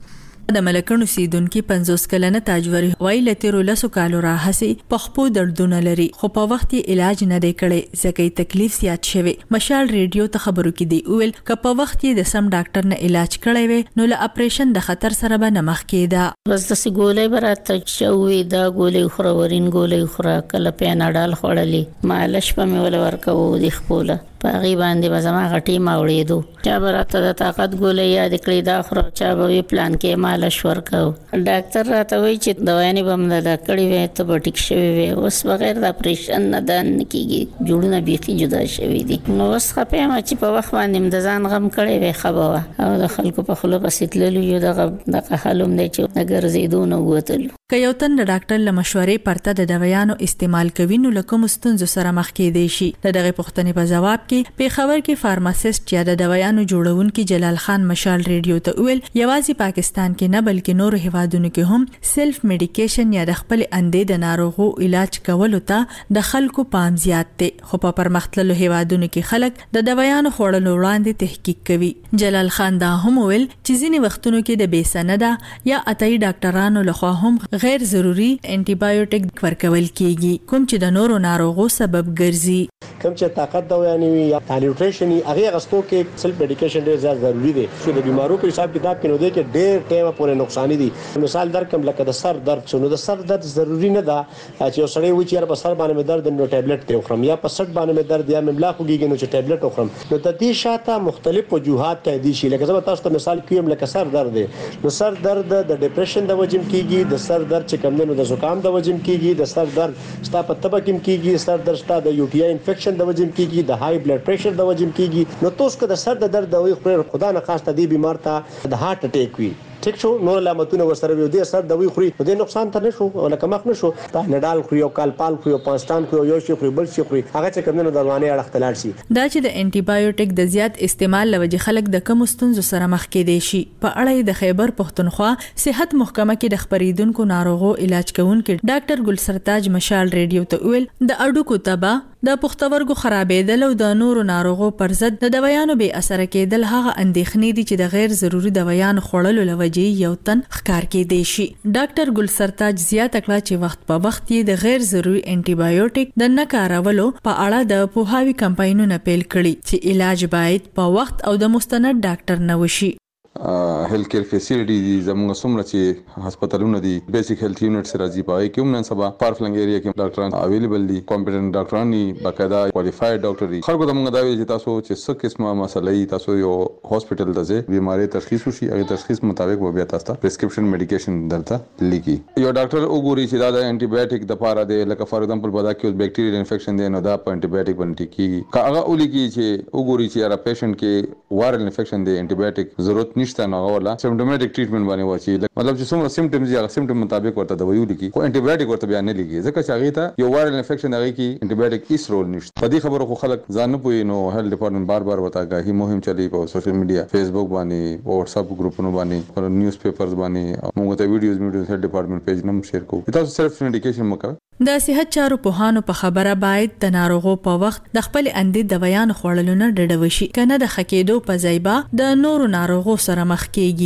د ملکونو سیدونکو پنځوس کلنه تاجوري وای لته لسو کالو راهسي پخپو دردونه لري، خو په وخت علاج نه دی کړي ځکه تکلیف زیات شوی. مشال ریډیو ته خبرو کې دی اول ک په وخت د سم ډاکټر نه علاج کړي وي نو له اپریشن د خطر سره به نه مخ کېده. بس د سګولې برات شوې دا ګولې خورورین ګولې خورا کله پیناډال خړلې مالش په مې ول ورکو د خپل پاغي باندې بزما غټي ماوړې دو چا براته د طاقت ګولې یاد کړې دا خور چا به پلان کې مالش ورکو. ډاکټر راته وی چې دوايانې بم نه دا کړې وې ته به ټیک شوی وې، اوس بغیر د اپریشن نه دان کیږي، جوړونه بيخي جدا شوی دي. نو اوس خپه ما چې په وخت باندې د ځان غم کړې وې خبره او د خلکو په خلو پسې تللو یو دغه د حالوم دی چې نګر زیدونه وته. که یو تن د ډاکټر له مشورې پرته د دوايانو استعمال کوي نو لکه مستنزو سره مخ کې دی شي. دغه پوښتنې په جواب کې په خبر کې فارماسیست یا د دوايانو جوړونکي جلال خان مشال ریډیو ته ویل یوازې پاکستان کې نه بلکې نور هیوادونو کې هم سیلف میډیکیشن یا د خپل اندې د ناروغو علاج کولو ته د خلکو پام زیات دی، خو په پرمختللو هیوادونو کې خلک د دوايانو خوړلو وړاندې تحقیق کوي. جلال خان دا هم ویل چې ځینې وختونو کې د بې سنده یا اتای ډاکټرانو لخوا هم غیر ضروري انټي بایوټک ورکول کیږي کوم چې د نورو ناروغو سبب ګرځي. کوم چې طاقت دوايانې وي یا نیوټریشن هغه غستو کې سیلف میډیکیشن ډېر زیات ضروری دی چې د بیمارو په حساب کتاب کې نو دی کې ډېر ټیمه پورې نقصان دي. مثال درکم لکه د سر درد شنو د سر درد ضروری نه ده چې یو سړی و چې یاره په سر باندې درد نو ټابلیټ ته خورم یا په سټ باندې درد یا مملا خوږي نو چې ټابلیټ وخورم. نو د دې شاته مختلف وجوهات ته دي شي لکه زما تاسو ته مثال کوم لکه سر درد دی نو سر درد د ډیپریشن د وجې کیږي، د سر درد چې کوم نو د زکام د وجې کیږي، د سر درد ستا په تبه کې کیږي، سر درد ستا د یو ټي آی انفیکشن د وجې کیږي، د های بلډ پریشر د وجې کیږي. نو تاسو که د سر د درد دوی خوري خدا نه خاصه دی بیمار ته د هارت اٹیک وي ټیک شو نور علامتونه ورسره وي د سر دوی خوري نو د نقصان ته نشو ولکه مخ نشو تا نډال خوري او کالپال خوري او پانستان خوري یو شي خوري بل شي خوري هغه چې کومنه دروانه اړختلار شي. دا چې د انټي بایوټک د زیات استعمال لوجه خلک د کم ستونزو سره مخ کې دي شي. په اړه د خیبر پختونخوا صحت محکمه کې د خبريدونکو ناروغو علاج کوونکي ډاکټر ګل سرتاج مشال ریډیو ته ویل د اډوکو تبا د پختورګو خرابېدل او د نورو ناروغو پر ضد د دوايانو به اثر کېدل هغه اندېښنې دي چې د غیر ضروري دوايانو خوړلو لوجه یو تن ښکار کې دی شي. ډاکټر ګل سرتاج زیات کړه چې وخت په وخت یې د غیر ضروري انټي بایوټک د نه کارولو په اړه د پوهاوی کمپاینونه پیل کړي چې علاج باید په وخت او د مستند ډاکټر نه وشي. هیلث کیر فیسیلیټی دي زموږ څومره چې هسپتالونه دي بیسیک هیلث یونټ سره راځي پای کې نن سبا فارفلنګ ایریا کې ډاکټران اویلیبل دي، کمپیټنټ ډاکټران دي، باقاعده کوالیفاید ډاکټر دي. خلکو ته موږ دا ویل چې تاسو چې څه قسمه مسلې تاسو یو هاسپټل ته ځئ بیماری تشخیص وشي هغه تشخیص مطابق به بیا تاسو ته پرسکرپشن میډیکیشن درته لیکي. یو ډاکټر وګوري چې دا د انټي بایوټک د پاره دی لکه فار ایگزامپل بدا کې بیکټیریل انفیکشن دی نو دا په انټي بایوټک باندې کیږي که هغه ولګي چې وګوري چې را پیشنټ کې وایرل انفیکشن دی انټي بایوټک ضرورت نشته نو هغه سیمټومټک ټریټمنټ باندې واچي مطلب چې څومره سیمټمز یا سیمټم مطابق ورته دوا ولیکي خو انټي بایوټک ورته بیان نه لیکي ځکه چې هغه ته یو وایرل انفیکشن هغه کې انټي بایوټک هیڅ رول نشته. په دې خبرو خو خلک ځان نه پوي نو هیلث ډپارټمنټ بار بار وتاګه هی مهم چلی په سوشل میډیا فیسبوک باندې او واتس اپ ګروپونو باندې او نیوز پیپرز باندې موږ ته ویډیوز میډیوز هیلث ډپارټمنټ پیج نم شیر کوو. تاسو صرف میډیکیشن مکه د صحت چارو پوهانو په خبره باید د ناروغو په وخت د خپل اندې دوايانو خوړلو نه ډډه وشي کنه د خکېدو په ځای به د نورو ناروغو سره مخ کیږي.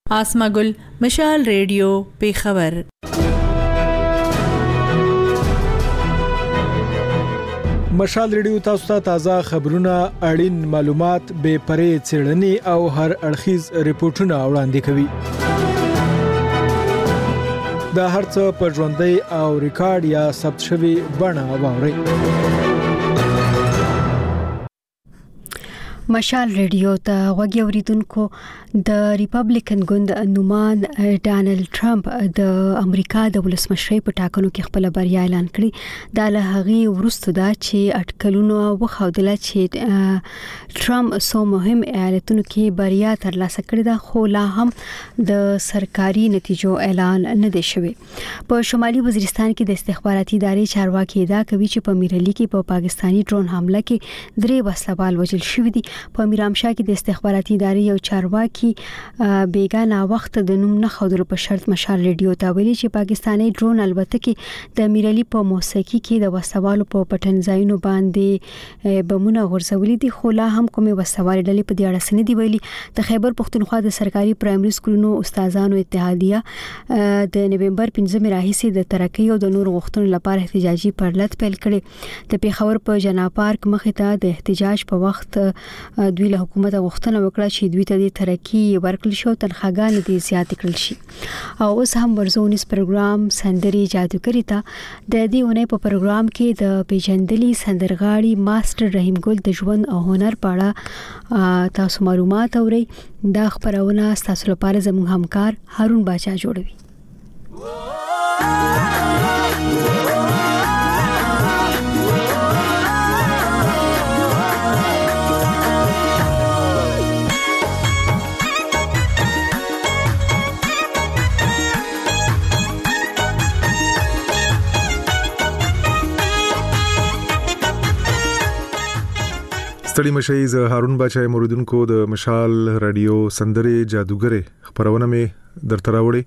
آسما ګل، مشال ریډیو، پیښور. مشال ریډیو تاسو ته تازه خبرونه، اړین معلومات، بے پرې څېړنې او هر اړخیز ریپورتونه وړاندې کوي. دا هرڅه په ژوندۍ او ریکارډ یا ثبت شوی بڼه واورئ. مشال ریډیو ته غوږی اوریدونکو، د ریپبلیکن ګوند نومان ډانلډ ټرمپ د امریکا د ولسمشرۍ په ټاکنو کې خپل بریا اعلان کړې. دا له هغې وروسته دا چې اټکلونو وښودله چې ټرمپ سو مهم ایالتونو کې بریا ترلاسه کړې ده، خو لا هم د سرکاري نتیجو اعلان نه دی شوی. په شمالي وزیرستان کې د استخباراتي ادارې چارواکي ادعا کوي چې په میرالي کې په پاکستاني ډرون حمله کې درې وسلوال وژل شوي دي. په میرامشا کې د استخباراتي ادارې یو چارواکي بیګانه وخت د نوم نه خودلو په شرط مشال ریډیو ته ویلي چې پاکستاني ډرون البته د میرالي په موسیقي کې د وسوالو په پټنځایونو باندې بمونه غورځولي دي، خو لا هم کومه وسوال ډلې په دې اړه سن دي ویلي. د خیبر پختونخوا د سرکاري پرایمري سکولونو استادانو اتحادیه د نوومبر پنځمه راهیسې د ترقی او د نور غوښتنو لپاره احتجاجي پرلط پیل کړي. د پیښور په جنا پارک مخې ته د احتجاج په وخت دوی له حکومت غوښتنه وکړه چې دوی ته د ترقی ورکړل شي او تنخواګانې دې زیات کړل شي. او اوس هم ورزونیس پروګرام سندري جادوګری ته د دې اونۍ په پروګرام کې د پیژندلي سندرغاړي ماستر رحیم ګل د ژوند او هنر په اړه تاسو معلومات اورئ. دا خبرونه تاسو لپاره زموږ همکار هارون باچا جوړوي. ستړي مشي ز هارون بچای موریدونکو د مشال رادیو سندري جادوګری خبرونه می درته راوړي.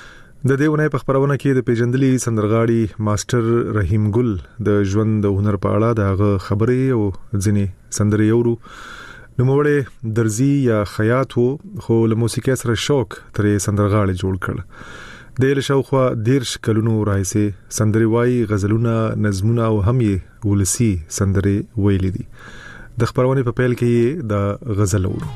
د دې ونې په خبرونه کې د پیژندلي سندرغاړي ماستر رحیم ګل د ژوند د هنر په اړه د خبرې او ځینې سندري اورو. نوموړی درزي یا خیاط وو، خو له موسیقي سره شوق ترې سندرغاړي جوړ کړ. د له شاوخوا دیرش کلونو راځي سندري وای، غزلونه، نظمونه او هم یې ولسی سندري ویلي دي. د خبرونه په پیل کې د غزل اورو.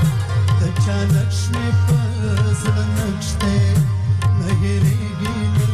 Lakshmi Pazla Nakshte Nahiri Gina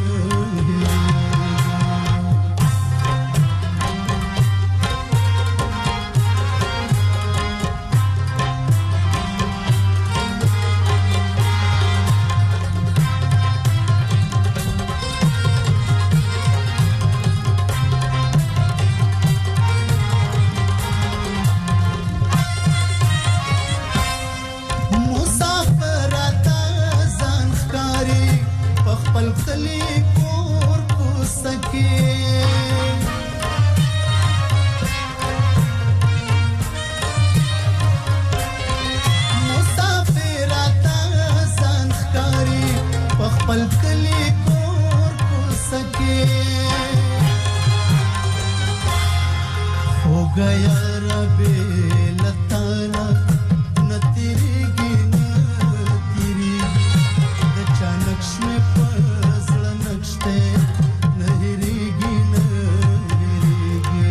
خپل کلی کور کو سکے مسافر آتا ځان ښکاری په خپل کلی کور کو سکے हो गया रबे लताना न तेरी गिना तेरी दचा नक्श में पसड़ नक्शते नहरी गिना हेरेगे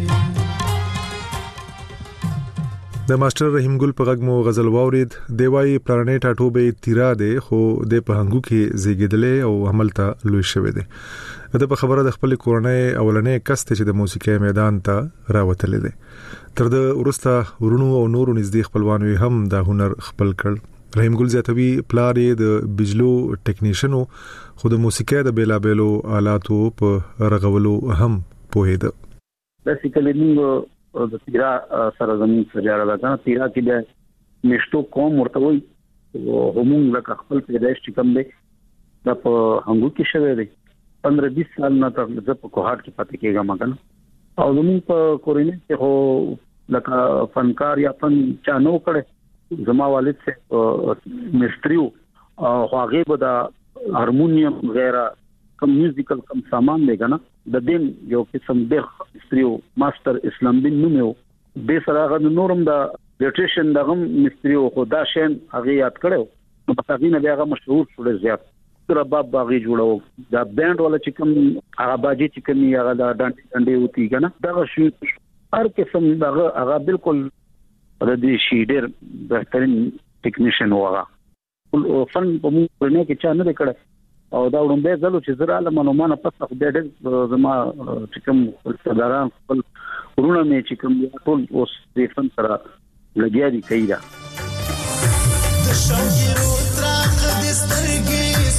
د ماستر رحیم ګل په غږ مو غزل واورید دیوای پلانټ اټوبه تیرا ده خو د پهنګو کې زیږیدلې او عمل ته لوي شوی دی دا په خبره د خپل کورنۍ اولنې کسته چې د موسیقي میدان ته راوتلې ده تر د ورسته ورونو او نورو نږدې خپلوانو هم دا هنر خپل کړ رحیم ګل زیاتوي پلارې د بجلو ټیکنیشنو خو د موسیقي د بیلابېلو آلاتو په رغولو هم پوهیده بیسیکلی موږ د تیرا سرزمین سره راغله تیرا کې د مشتو قوم ورته وي او موږ د خپل پیدایش کوم دی د په هنګو کې شوی دی पंद्रह बीस साल نه تر زه په کوهات کې پاتې کېږم مګن او زموږ په کورنۍ کې هو لکه فنکار یا فن چا نو کړي زما والد سے مستریو او هغه به د هارمونیم غیره کم میوزیکل کم سامان دی کنه د دین یو قسم د مستریو ماستر اسلام دین نومو به سره غو نورم د لیټریشن دغه مستریو خدا شین هغه یاد کړو په تاګینه بیا هغه مشهور شول زیات رباب باغی جوړو دا بینډ ولا چې کوم هغه باجی چې کوم هغه د ډانډي ډانډي وتی کنه دا شو هر قسم هغه هغه بالکل د دې شي ډېر بهترین ټیکنیشن وغه فن په موږ نه کې چا نه کړه او دا وړاندې غلو چې زرا له منومانه پس خو ډېر زما چې کوم صدران خپل ورونه مې چې کوم ټول اوس دې فن سره لګیا دي کوي دا د شوګیرو تراخ د سترګې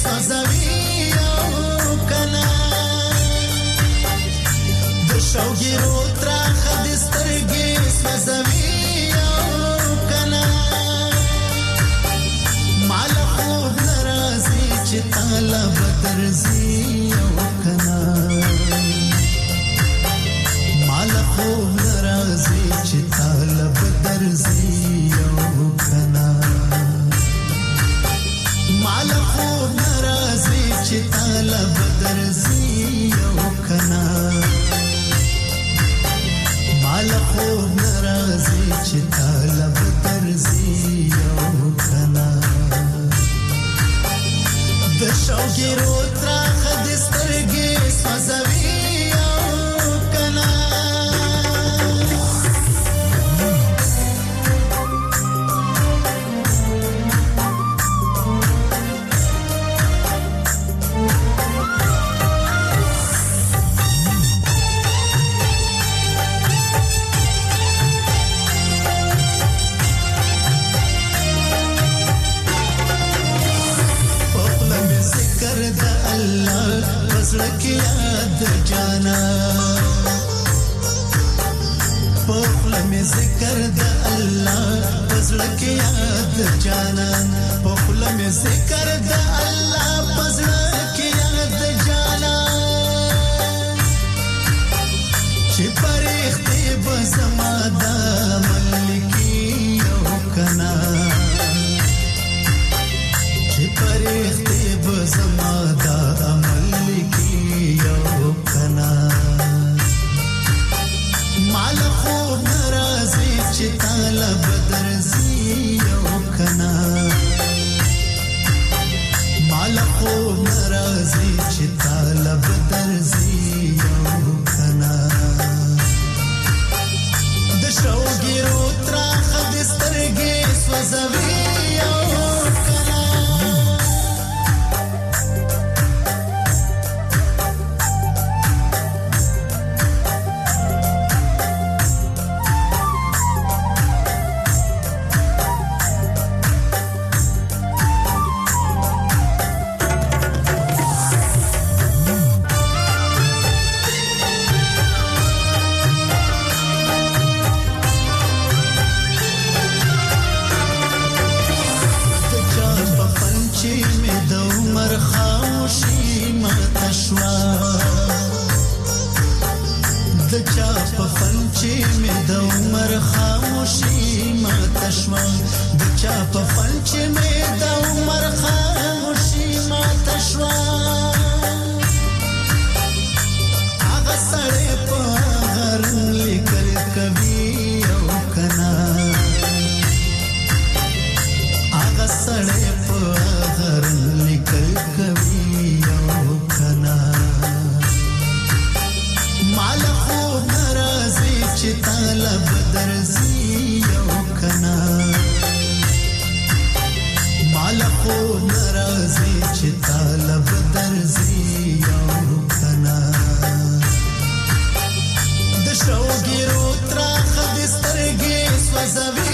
سازوي کنا د شوګیرو تراخ د سترګې سازوي کنا مال خوب ناراضي چې طالب درزي کنا مال خوب ناراضي چې طالب درزي کنا مال خوب ناراضي چې طالب درزي او کنا مال خوب ناراضي چې طالب درزي او کنا د شوګیرو تراخ د سترګې سازوي او کنا پسړه یاد جانا پخله می ذکر د الله پسړه یاد جانا پخله می ذکر د الله پسړه یاد جانا چې پرخته بزما د ملکی او کنا چې پرخته بزما د مال خوب ناراضي چې طالب درزي او کنا مال خوب ناراضي چې طالب درزي او کنا د شوګیرو تراخ د سترګې سوځوي او کنا په فنچ مې د عمر خاموشي ماته شوه هغه سړی په غر لیکل کوي او کنا هغه سړی په غر لیکل کوي او کنا مال خو ناراضي چې طالب درځي او کنا مال خو ناراضي چې طالب درځي او کنا د شوګیرو ترخ د سترګې سوځوي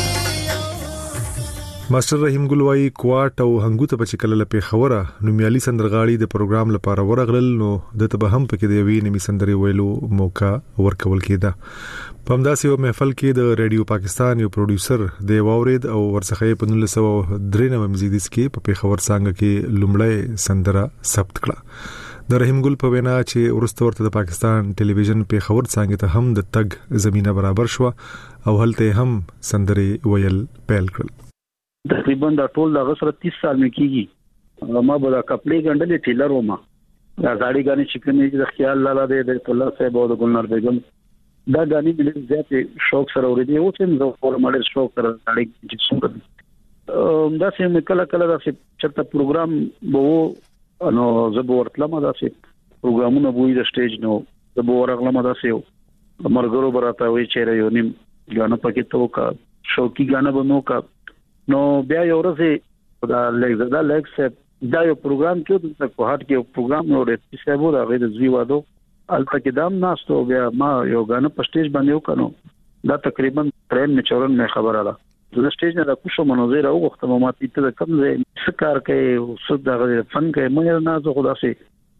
ماستر رحیم ګل وايي کوټ او هنګو ته په کله لپاره خبره نومیالي سندرغاړي د پروګرام لپاره ورغلل نو د ته به هم پکې د وی نیمه سندري ویلو موقع ورکول کېده په همداسې یو محفل کې د رادیو پاکستان یو پروډوسر د واورید او ورڅخه په نولس سوه درې نوي مزیدس کې په پیښور څنګه کې لومړی سندره ثبت کړه د رحیم ګل په وینا چې ورسته ورته د پاکستان ټلویزیون پیښور څنګه ته هم د تګ زمينه برابر شو او هلته هم سندري ویل پیل کړل تقریبا دا ټول دغه سره تیس سال مې کیږي ما به دا کپړې ګنډلې ټیلر ومه دا غاړي غانې چې کني د خیال لاله د الله صاحب او د ګلنار بیگم دا غانې د زیات شوق سره ورېدي او چې زه فور ماډل شوق سره غاړي چې څومره دا چې کله کله دا چې چرته پروګرام وو نو زه به ورتلم دا چې پروګرامونه وې د سټیج نو زه به ورغلم دا چې مرګرو براته وي چې یو نیم غاڼه پکې تو کا شوقي غاڼه بنو کا نو بیا یو ورځ دا لږ دا لږ څه دا یو پروګرام کې د کوهات کې یو پروګرام وروړي چې سبو دا غیر زوی وادو الته کې دام ناستو بیا ما یو غاڼه په سټیج باندې وکړو دا تقریبا ترن می چورن می خبره ده د سټیج نه د کوشو مناظره او وخت ما ته ته کم ځای سکار کوي او صد دا فن کوي مې نه زه خدا سي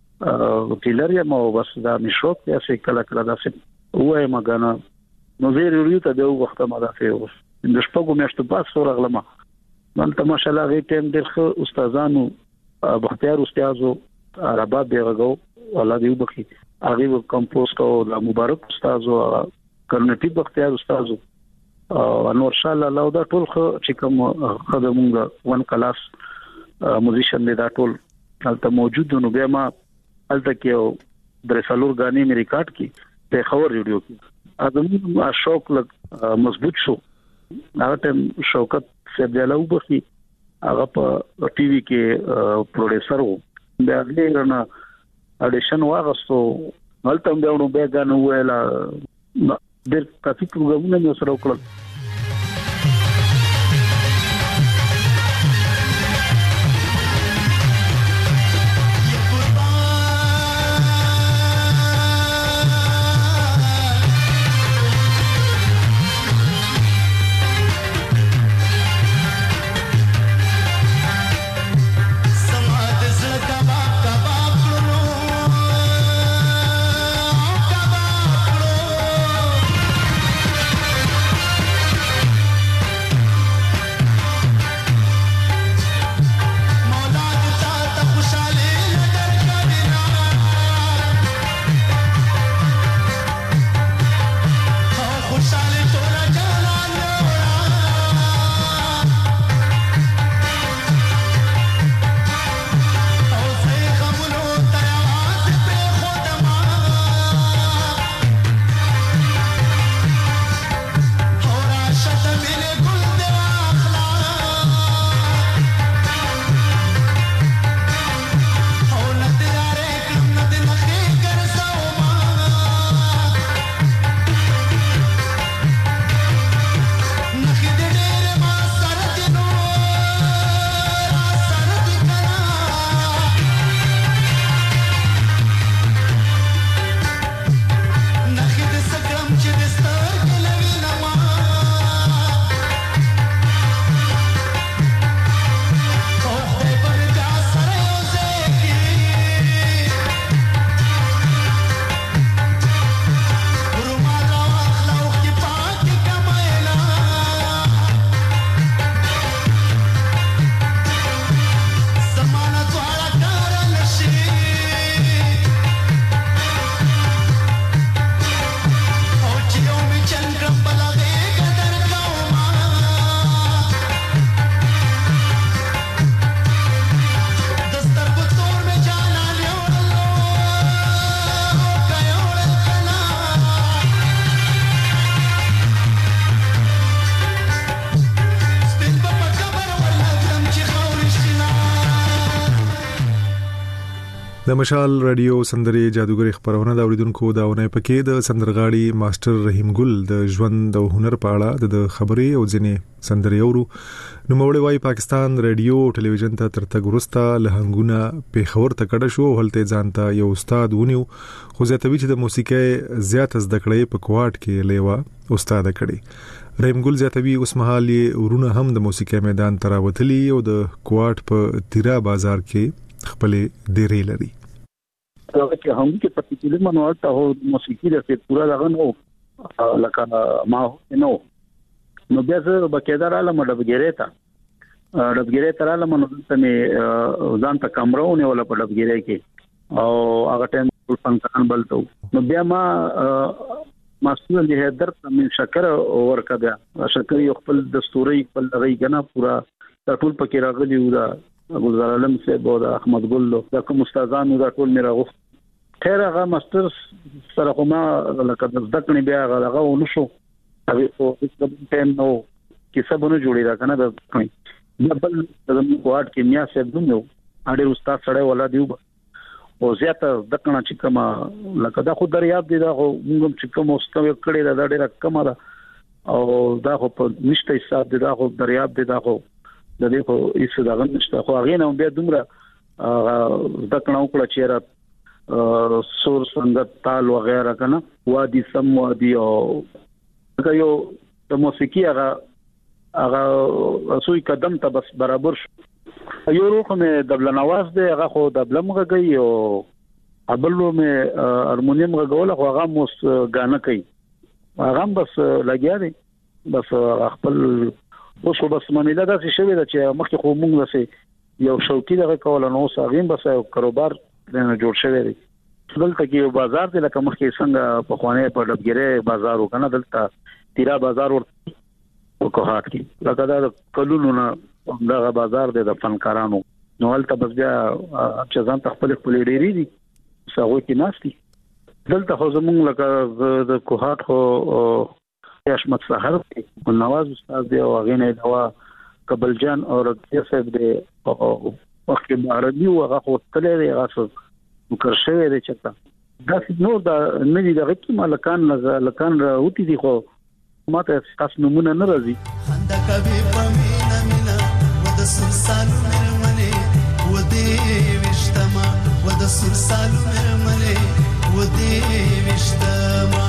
ټیلر یا ما بس دا می شوق یا سي کله کله دا سي وای ما غاڼه نو زه ریو ته د وخت ما دا فيه د شپږو میاشتو پاس ورغلم مانته ماشاءالله غي ټیم ډېر ښه استادانو بختیار استادو عربا بیرغو الله دې وبخي هغه کمپوز کو د مبارک استادو کرنټي بختیار استادو انور شاه الله دا ټول چې کوم خدمونګه ون کلاس موزیشن دی دا ټول البته موجود نو بیا ما البته کې درسالور غانې مې ریکارډ کی په خبر ریډیو کې اځم شوق لګ مضبوط شو هغه ټیم شوکت سیدلاو بخي هغه په ټي وي کې پروډوسر وو بیا غیرنا اډیشن واغستو هلته بیا نو بیا غنو ویلا ډېر کافي پروګرامونه مې سره وکړل کباب کړو د مشال رادیو سندري جادوګر خبرونه دا اوریدونکو دا ونه پکې د سندرغاړي ماستر رحیم ګل د ژوند او هنر په اړه د خبرې او ځینې سندري اورو نو موړې وايي پاکستان رادیو او ټلویزیون ته ترتګ ورستا لهنګونه په خبر تکړه شو هلته ځانته یو استاد ونیو خو زیاتوي چې د موسیقۍ زیات زده کړې په کوارټ کې لیوا استاد کړي رحیم ګل زیاتوي اوس مهال یې ورونه هم د موسیقۍ میدان تراوتلی او د کوارټ په تیرا بازار کې خپلې ډېرې لري هغه چې هم کې پټیکولر منوال ته هو موسیقي د پورا دغه نو لکه ما نو نو بیا زه بقیدار عالم ډبګری ته ډبګری تر عالم نو ته مې ځان ته کمرونه ولا په ډبګری کې او هغه ټیم فنکان بلته نو بیا ما ماسټر دی هدر مې شکر ورکا بیا شکر یو خپل دستوري خپل دغه کنه پورا ټول پکې راغلی و دا ګلزار عالم صاحب او احمد ګل دا کوم استادانو دا ټول میرا غوښت خیر هغه ماستر سره کومه لکه د ځکه بیا هغه ونشو هغه په ټیم نو کې سبونه جوړی را کنه د بل د کوارټ کې میا صاحب نو اړ استاد سره ولا دیو او زیاته دکنه چې کما لکه دا خو دریاب دی دا خو موږ چې کوم واستو کړي دا ډیره کم ده او دا خو په نشته حساب دی دا خو دریاب دی دا خو د دې خو هیڅ دا نشته خو هغه نه بیا دومره دکنه وکړه چې را سور سنگت تال وغیرہ کنه وادي سم وادي او یو د موسیقي هغه هغه سوی قدم ته بس برابر شو یو روخ مې دبل نواز دی هغه خو دبل مغږی او ابلو مې هارمونیم غول خو هغه موس غانه کوي هغه بس لګیا دی بس خپل اوس خو بس منیلا دا څه شوی دا چې مخکې خو مونږ لسه یو شوقي دغه کول نو ساغین بس یو کاروبار نه جوړ شوی دی دلته کې یو بازار دی لکه مخکې څنګه په خوانه په ډبګری بازار وکنه دلته تیرا بازار ورته کوهات کې لکه دا کلونو نه دغه بازار دی د فنکارانو نو ولته بس بیا چې ځان خپل خپل ډیری دي څنګه کې ناشتي دلته خو زمونږ لکه د کوهات خو اشمت سحر نواز استاد دی او غینه دوا قبل جان او رضی صاحب دی او وخت عربي او هغه خپل دی هغه مکر شوی دی چتا دا نور دا نه دی دغه کی مالکان لکان راوتی دي خو ماته تاسو نمونه نه راځي خندا کوي پمینا مینا ود سرسالو مرمنه ودی وشتما ود سرسالو مرمنه ودی وشتما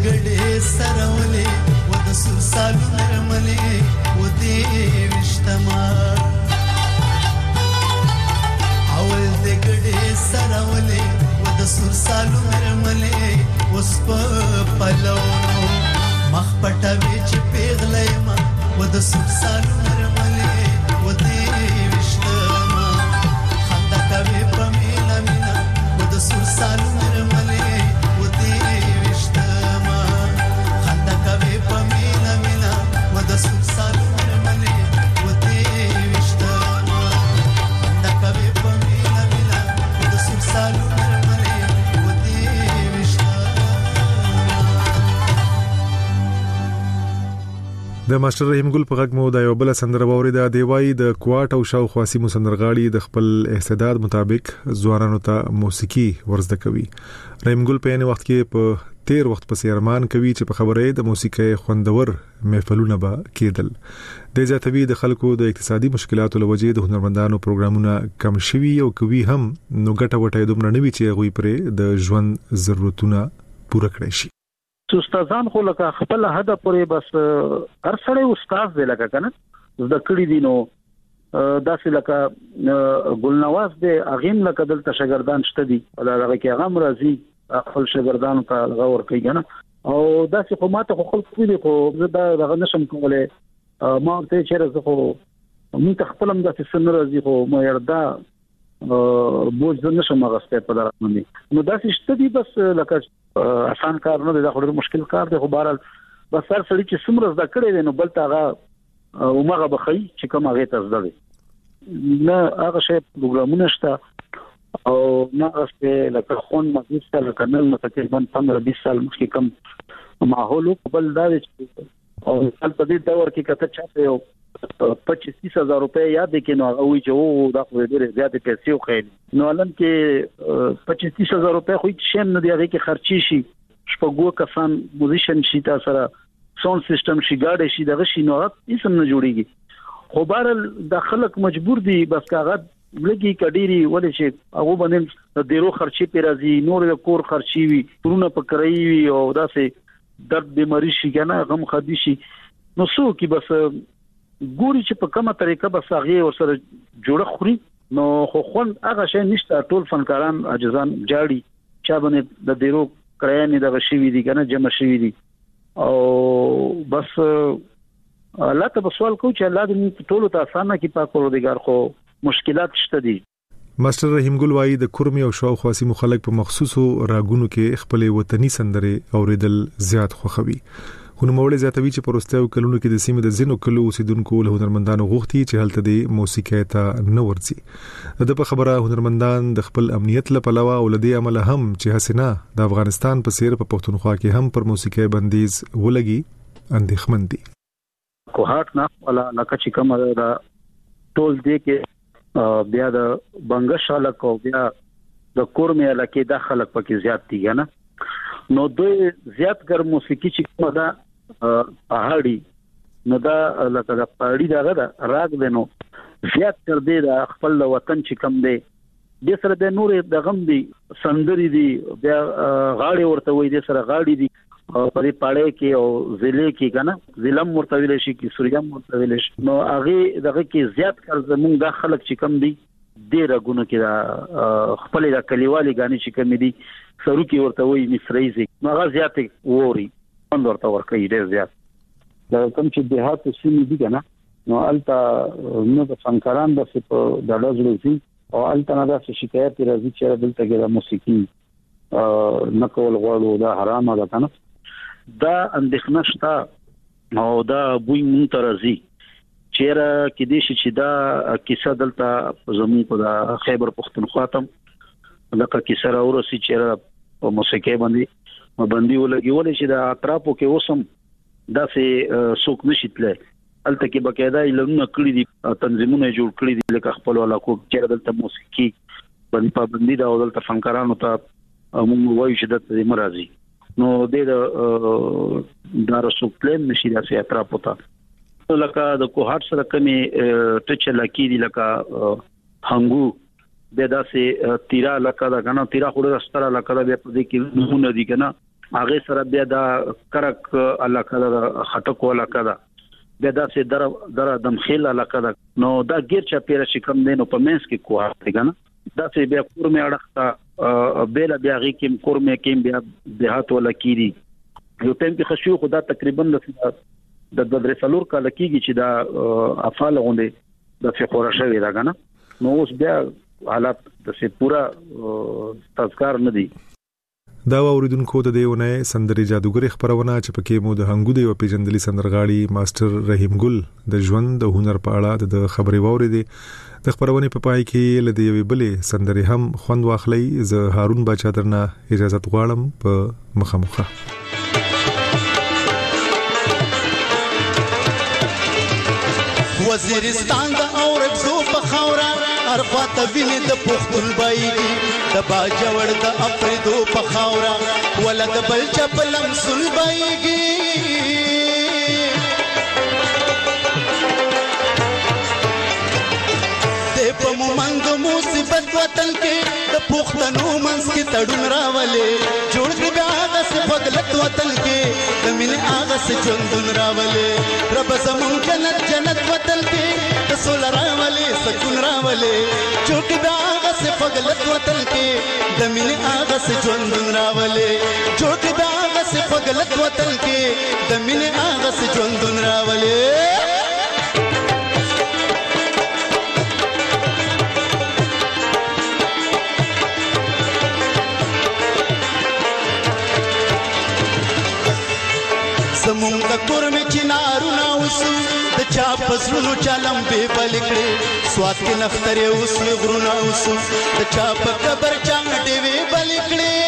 ګډې سرولې و د سرسالو نرملې و دې وشتما اول د ګډې سرولې و د سرسالو نرملې وس په پلو مخ پټوي چې پیغلې ما و د سرسالو نرملې و دې وشتما خندا کوي په مینا مینا و د سرسالو نرملې و دې وشتما خندا کوي په مینا مینا و د سرسالو نرملې و دې وشتما خندا کوي په مینا مینا و د سرسالو نرملې و دې وشتما. د ماستر رحیم ګل په غږ مو د یو بل سندره ووري د دیوای د کوټ او شاو خاصي مسندرغاړي د خپل استعداد مطابق ځوانانو ته موسیقي ورزده کوي. رحیم ګل په یوه وخت کې په تیر وخت په سیرمان کوي چې په خبره د موسیقي خوندور محفلونه به کېدل. د ځاتوي د خلکو د اقتصادي مشکلاتو لوجې د هنرمندانو پروګرامونه کم شوي او کوي هم نو ګټه وټه دومره نوي چې غوي پرې د ژوند ضرورتونه پوره کړی شي. استادان خو لکه خپل هدف پورې بس هر سړی استاد دی لکه کنه د کړي دینو داسې لکه ګلنواز دی اغیم لکه دلته شاګردان شته دي هغه کې هغه مرضی خپل شاګردانو ته غوړ کوي کنه او داسې خو ماته خو خپل کوي خو زه دا دغه نشم کولای ما ته چیرې خو موږ خپل هم داسې سن راځي خو مې یردا بوج نشم غسته په دغه باندې نو داسې شته دي بس لکه آسان کار نه دی دا خو مشکل کار دی خو بهرحال بس هر سړی چې څومره زده کړی دی نو بل ته هغه عمره بخي چې کوم هغه ته زده دی نه هغه شی پروګرامونه شته او نه استه لکه خون مګیس لکه نل نو تقریبا پندرہ بیس سال مخکې کم ماحول بل دا دی او په دې دور کې کته چاته یو پچیس تیس هزار روپے یاد دي کې نو هغه وی چې او دا خو ډېر زیات پیسې وخېل نو الان کې پچیس تیس هزار روپے خو هیڅ شیم نه دی هغه کې خرچي شي شپږو کسان موزیشن شي تاسو سره ساوند سیستم شي ګاډي شي دغه شي نو هیڅ نه جوړيږي خو بهر د خلک مجبور دي بس کاغذ لګي کډيري ولې چې هغه باندې د ډیرو خرچي پیرازي نور د کور خرچي وي پرونه پکړی وي او داسې درد بیماری شي کنه غم خدي شي نو سو کې بس ګوري چې په کومه طریقه بس هغه ورسره جوړه خوري نو خو خون هغه شی نشته ټول فنکاران عاجزان جاړي چا باندې د ډیرو کرایانې دغه شی وی دي کنه جمع شي دي او بس الله ته سوال کو چې الله دې ټول ته اسانه کې پاک پروردگار خو مشکلات شته دي. ماستر رحیم ګل وايي د کورمي او شاو خاصي مخالک په مخصوصو راګونو کې خپل وطني سندره اوریدل زیات خوخوي. هنرمندان زیاتوي چې پروستیو کلونو کې د سیمې د زینو کلو اوسیدونکو له هنرمندانو غوښتي چې هلته د موسیقي ته نه ورځي. د په خبره هنرمندان د خپل امنیت لپاره او لدی عمل هم چې حسینا د افغانستان په سیر په پښتونخوا کې هم پر موسیقي بندیز ولګي اندېښمن دي. کوهات نه ولا نکچې کومه دا ټول دې کې بیا د بنگشاله کو بیا د کورمه علاقې د خلک پکې زیات دي نه نو دوی زیات ګر موسیقي چې کومه دا پهاړي نو دا لکه د پهاړي دغه راګ دینو زیات تر دې د خپل وطن چې کم دی د سره د نور د غم دي سندري دي بیا غاړي ورته وې د سره غاړي دي په دې پاړې کې او ضلع کې کنه ضلم مرتویل شي کې سوريام مرتویل شي نو هغه دغه کې زیات کار زمونږ د خلک چې کم دي ډېر غونو کې دا خپل د کلیوالي غاني چې کم دي سرو کې ورته وې مصریزي نو هغه زیات ووري اند ورته ورکې ډېر زیات دا کوم چې دهات سیمې دي کنه نو التا نو د فنکاران د په دړځلې او التا نه د شکایت راځي چې دلته کې د موسیقي نقول غواړو دا حرامه ده کنه دا اندېښنه شته او دا بوی مونږ ته راځي چیرې کې دې چې دا کیسه دلته زموږ په خیبر پختونخوا ته لکه کیسه راورسي چیرې په موسیقي باندې باندې ولګي ولې چې دا اطرافو کې اوسم دا سه سوق نشیتله الته کې بقاعده علمونه کړی دي تنظیمونه جوړ کړی دي لکه خپل علاقو چیرې دلته موسیقي باندې پابندي دا دلته فنکارانو ته موږ وایو چې دلته مرাজি نو د دارو سوکلم نشي دا سي اطراف وتا لکه د کوهات سره کمی ټچ لکی دي لکه هنګو د داسې تیرا لکه دا کنه تیرا خو د ستاره لکه د په دې کې نمونه دي کنه هغه سره بیا د کرک علاقه د خټکو علاقه ده بیا د سي در در دمخیل علاقه ده نو دا غیر چا پیر چې کم دینو په منس کې کوه دی کنه دا سي بیا کورمه اړخته بیل بیا غي کې کورمه کې بیا دیهات ولا کیری یو ټیم کې خشوع خدا تقریبا د د درسلور کال کېږي چې دا افعال غونډه د فخوره شوی دا کنه نو اوس بیا حالات د سي پورا تذکر نه دي دا اوریدونکو د دیونه سندري جادوګر خبرونه چې پکې مو د هنګو دی او پیجندلي سندرغاړي ماستر رحیم ګل د ژوند د هنر په اړه د خبري ووري دي د خبرونه په پای کې لدی وی بلې سندري هم خوند واخلي ز هارون بچا درنه اجازه غواړم په مخامخه وزیرستان د اورک زو په خاورا ارخواته ویني د پختون بایږي د باجوړ د افریدو په خاورا ولد بل چپلم سن بایږي د په مومنګ مصیبت وطن کې د پختنو منس کې تړون راولې جوړ دې بیا د فضلت وطن کې د مين اغه سے ژوندون راولې رب زمون جنت جنت وطن کې د سول راولې سکون راولې چوک داغه سے فضلت وطن کې د مين اغه سے ژوندون راولې چوک داغه سے فضلت وطن کې د مين اغه سے ژوندون راولې زمون د کورمه چنارونه اوسو د چا پسلو چالم به بلکړي سواد کې نختره اوس غرونه اوسو د چا په قبر چانټي وی بلکړي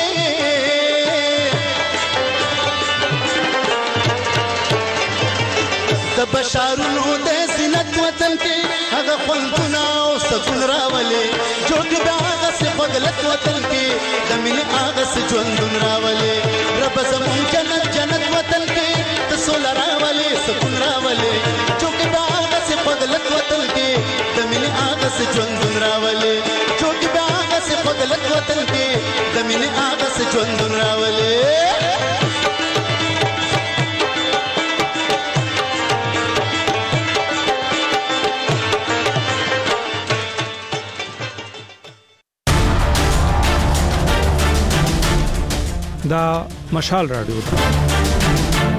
د بشارونو د زینت وطن کې هغه خوندونه او سکون راولې جوړ به هغه سي فضلت وطن کې د مين هغه سي ژوندون راولې رب زمون جنت جنت وطن کې سول راولې سکون راولې چوک باغ سے فضلت وطن کې د مين آغا سے ژوندون راولې چوک باغ سے فضلت وطن کې د مين آغا سے ژوندون راولې دا مشال رادیو